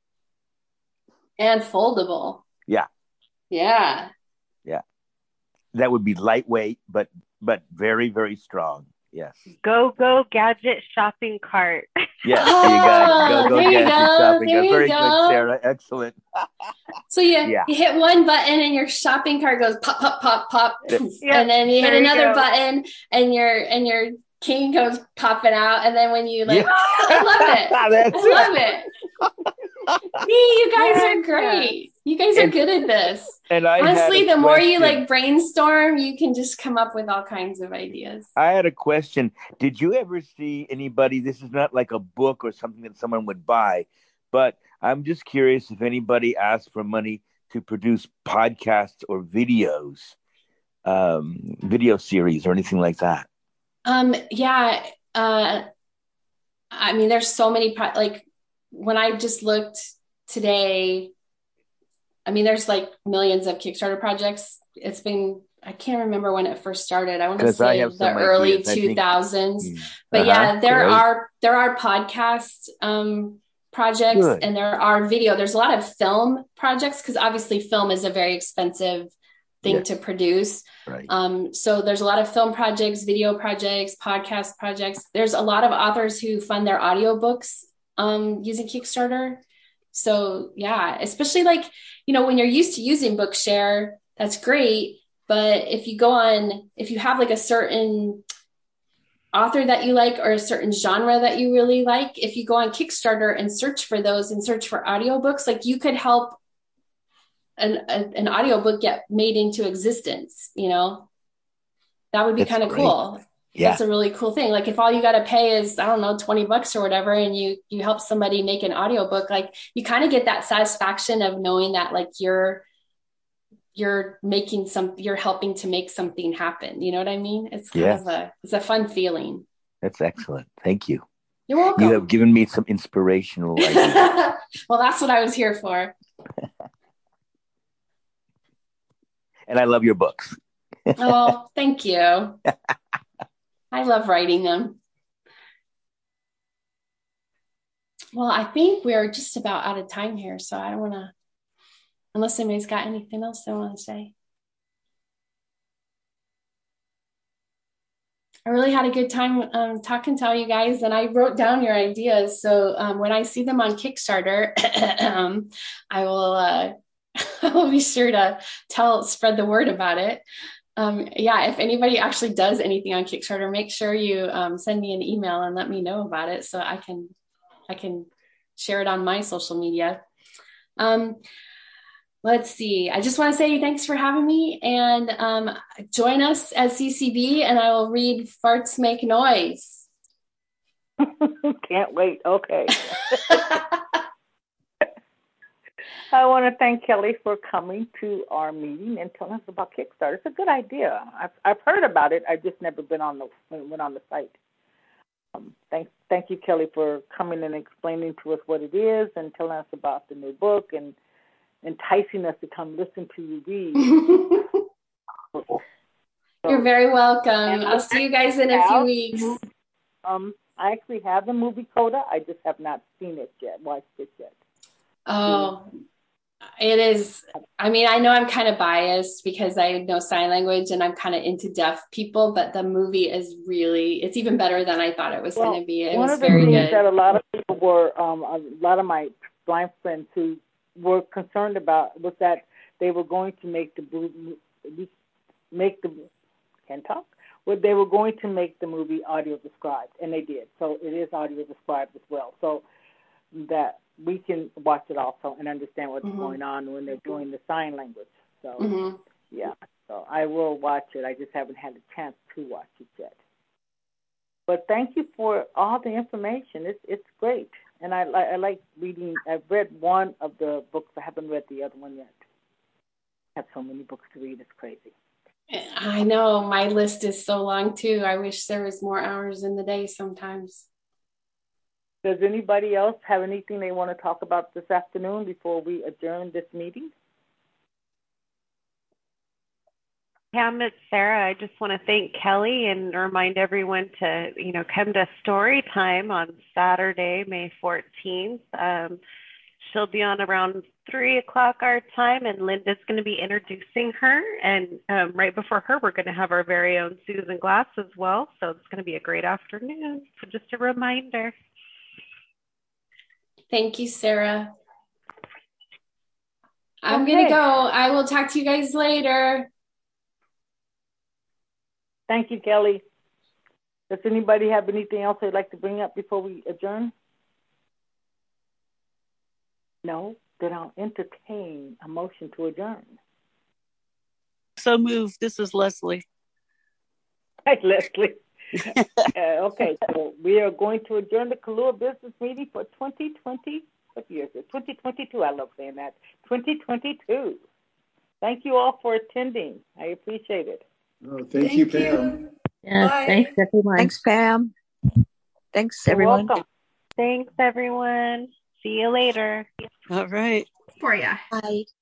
And foldable. Yeah. Yeah. Yeah. That would be lightweight, but but very, very strong. Yes. Go gadget shopping cart. Yes, go there you gadget go. shopping. There you Very go. good, Sarah. Excellent. So you hit one button and your shopping cart goes pop, pop, pop, pop, poof. Yep, And then you hit there you another go. button and your king goes popping out. And then when you I love it. I love it. See, you guys are great. You guys are good at this. And honestly, the more you brainstorm, you can just come up with all kinds of ideas. I had a question. Did you ever see anybody? This is not like a book or something that someone would buy, but I'm just curious if anybody asked for money to produce podcasts or videos, video series or anything like that. Yeah. I mean, there's so many, when I just looked today, I mean, there's millions of Kickstarter projects. It's been, I can't remember when it first started. I want to say the early 2000s. But yeah, there are podcast projects and there are video. There's a lot of film projects because obviously film is a very expensive thing to produce. Right. So there's a lot of film projects, video projects, podcast projects. There's a lot of authors who fund their audiobooks using Kickstarter. So yeah, especially when you're used to using Bookshare, that's great. But if you have a certain author that you like or a certain genre that you really like, if you go on Kickstarter and search for those and search for audiobooks, you could help an audiobook get made into existence, that would be kind of cool. Yeah. That's a really cool thing. If all you got to pay is, I don't know, $20 or whatever, and you help somebody make an audiobook, you kind of get that satisfaction of knowing that you're helping to make something happen. You know what I mean? It's kind of it's a fun feeling. That's excellent. Thank you. You're welcome. You have given me some inspirational ideas. Well, that's what I was here for. And I love your books. Oh, thank you. I love writing them. Well, I think we're just about out of time here, so I don't want to, unless anybody's got anything else they want to say. I really had a good time talking to all you guys, and I wrote down your ideas. So when I see them on Kickstarter, I will be sure to spread the word about it. If anybody actually does anything on Kickstarter, make sure you send me an email and let me know about it so I can share it on my social media. Let's see. I just want to say thanks for having me, and join us at CCB, and I will read Farts Make Noise. Can't wait. Okay. I want to thank Kelly for coming to our meeting and telling us about Kickstarter. It's a good idea. I've heard about it. I've just never went on the site. Thank you, Kelly, for coming and explaining to us what it is and telling us about the new book and enticing us to come listen to you read. You're very welcome. I'll see you guys in a few weeks. I actually have the movie Coda. I just have not watched it yet. Oh, it is. I mean, I know I'm kind of biased because I know sign language and I'm kind of into deaf people, but the movie is it's even better than I thought it was going to be. It was very good. One of the things that a lot of people were, a lot of my blind friends who were concerned about was that they were going to they were going to make the movie audio described, and they did. So it is audio described as well. So that we can watch it also and understand what's going on when they're doing the sign language. So, so I will watch it. I just haven't had a chance to watch it yet. But thank you for all the information. It's great. And I like reading. I've read one of the books. I haven't read the other one yet. I have so many books to read. It's crazy. I know. My list is so long, too. I wish there was more hours in the day sometimes. Does anybody else have anything they want to talk about this afternoon before we adjourn this meeting? Pam, it's Sarah. I just want to thank Kelly and remind everyone to, come to story time on Saturday, May 14th. She'll be on around 3 o'clock our time, and Linda's going to be introducing her. And right before her, we're going to have our very own Susan Glass as well. So it's going to be a great afternoon. So just a reminder. Thank you, Sarah. I'm going to go. I will talk to you guys later. Thank you, Kelly. Does anybody have anything else they'd like to bring up before we adjourn? No? Then I'll entertain a motion to adjourn. So moved. This is Leslie. Hi, Leslie. Okay, so we are going to adjourn the Kahlua Business Meeting for 2020. What year is it? 2022. I love saying that. 2022. Thank you all for attending. I appreciate it. Oh, thank you, Pam. Yes, thanks, everyone. Thanks, Pam. Thanks, You're everyone. welcome. Thanks, everyone. See you later. All right. For ya. Bye.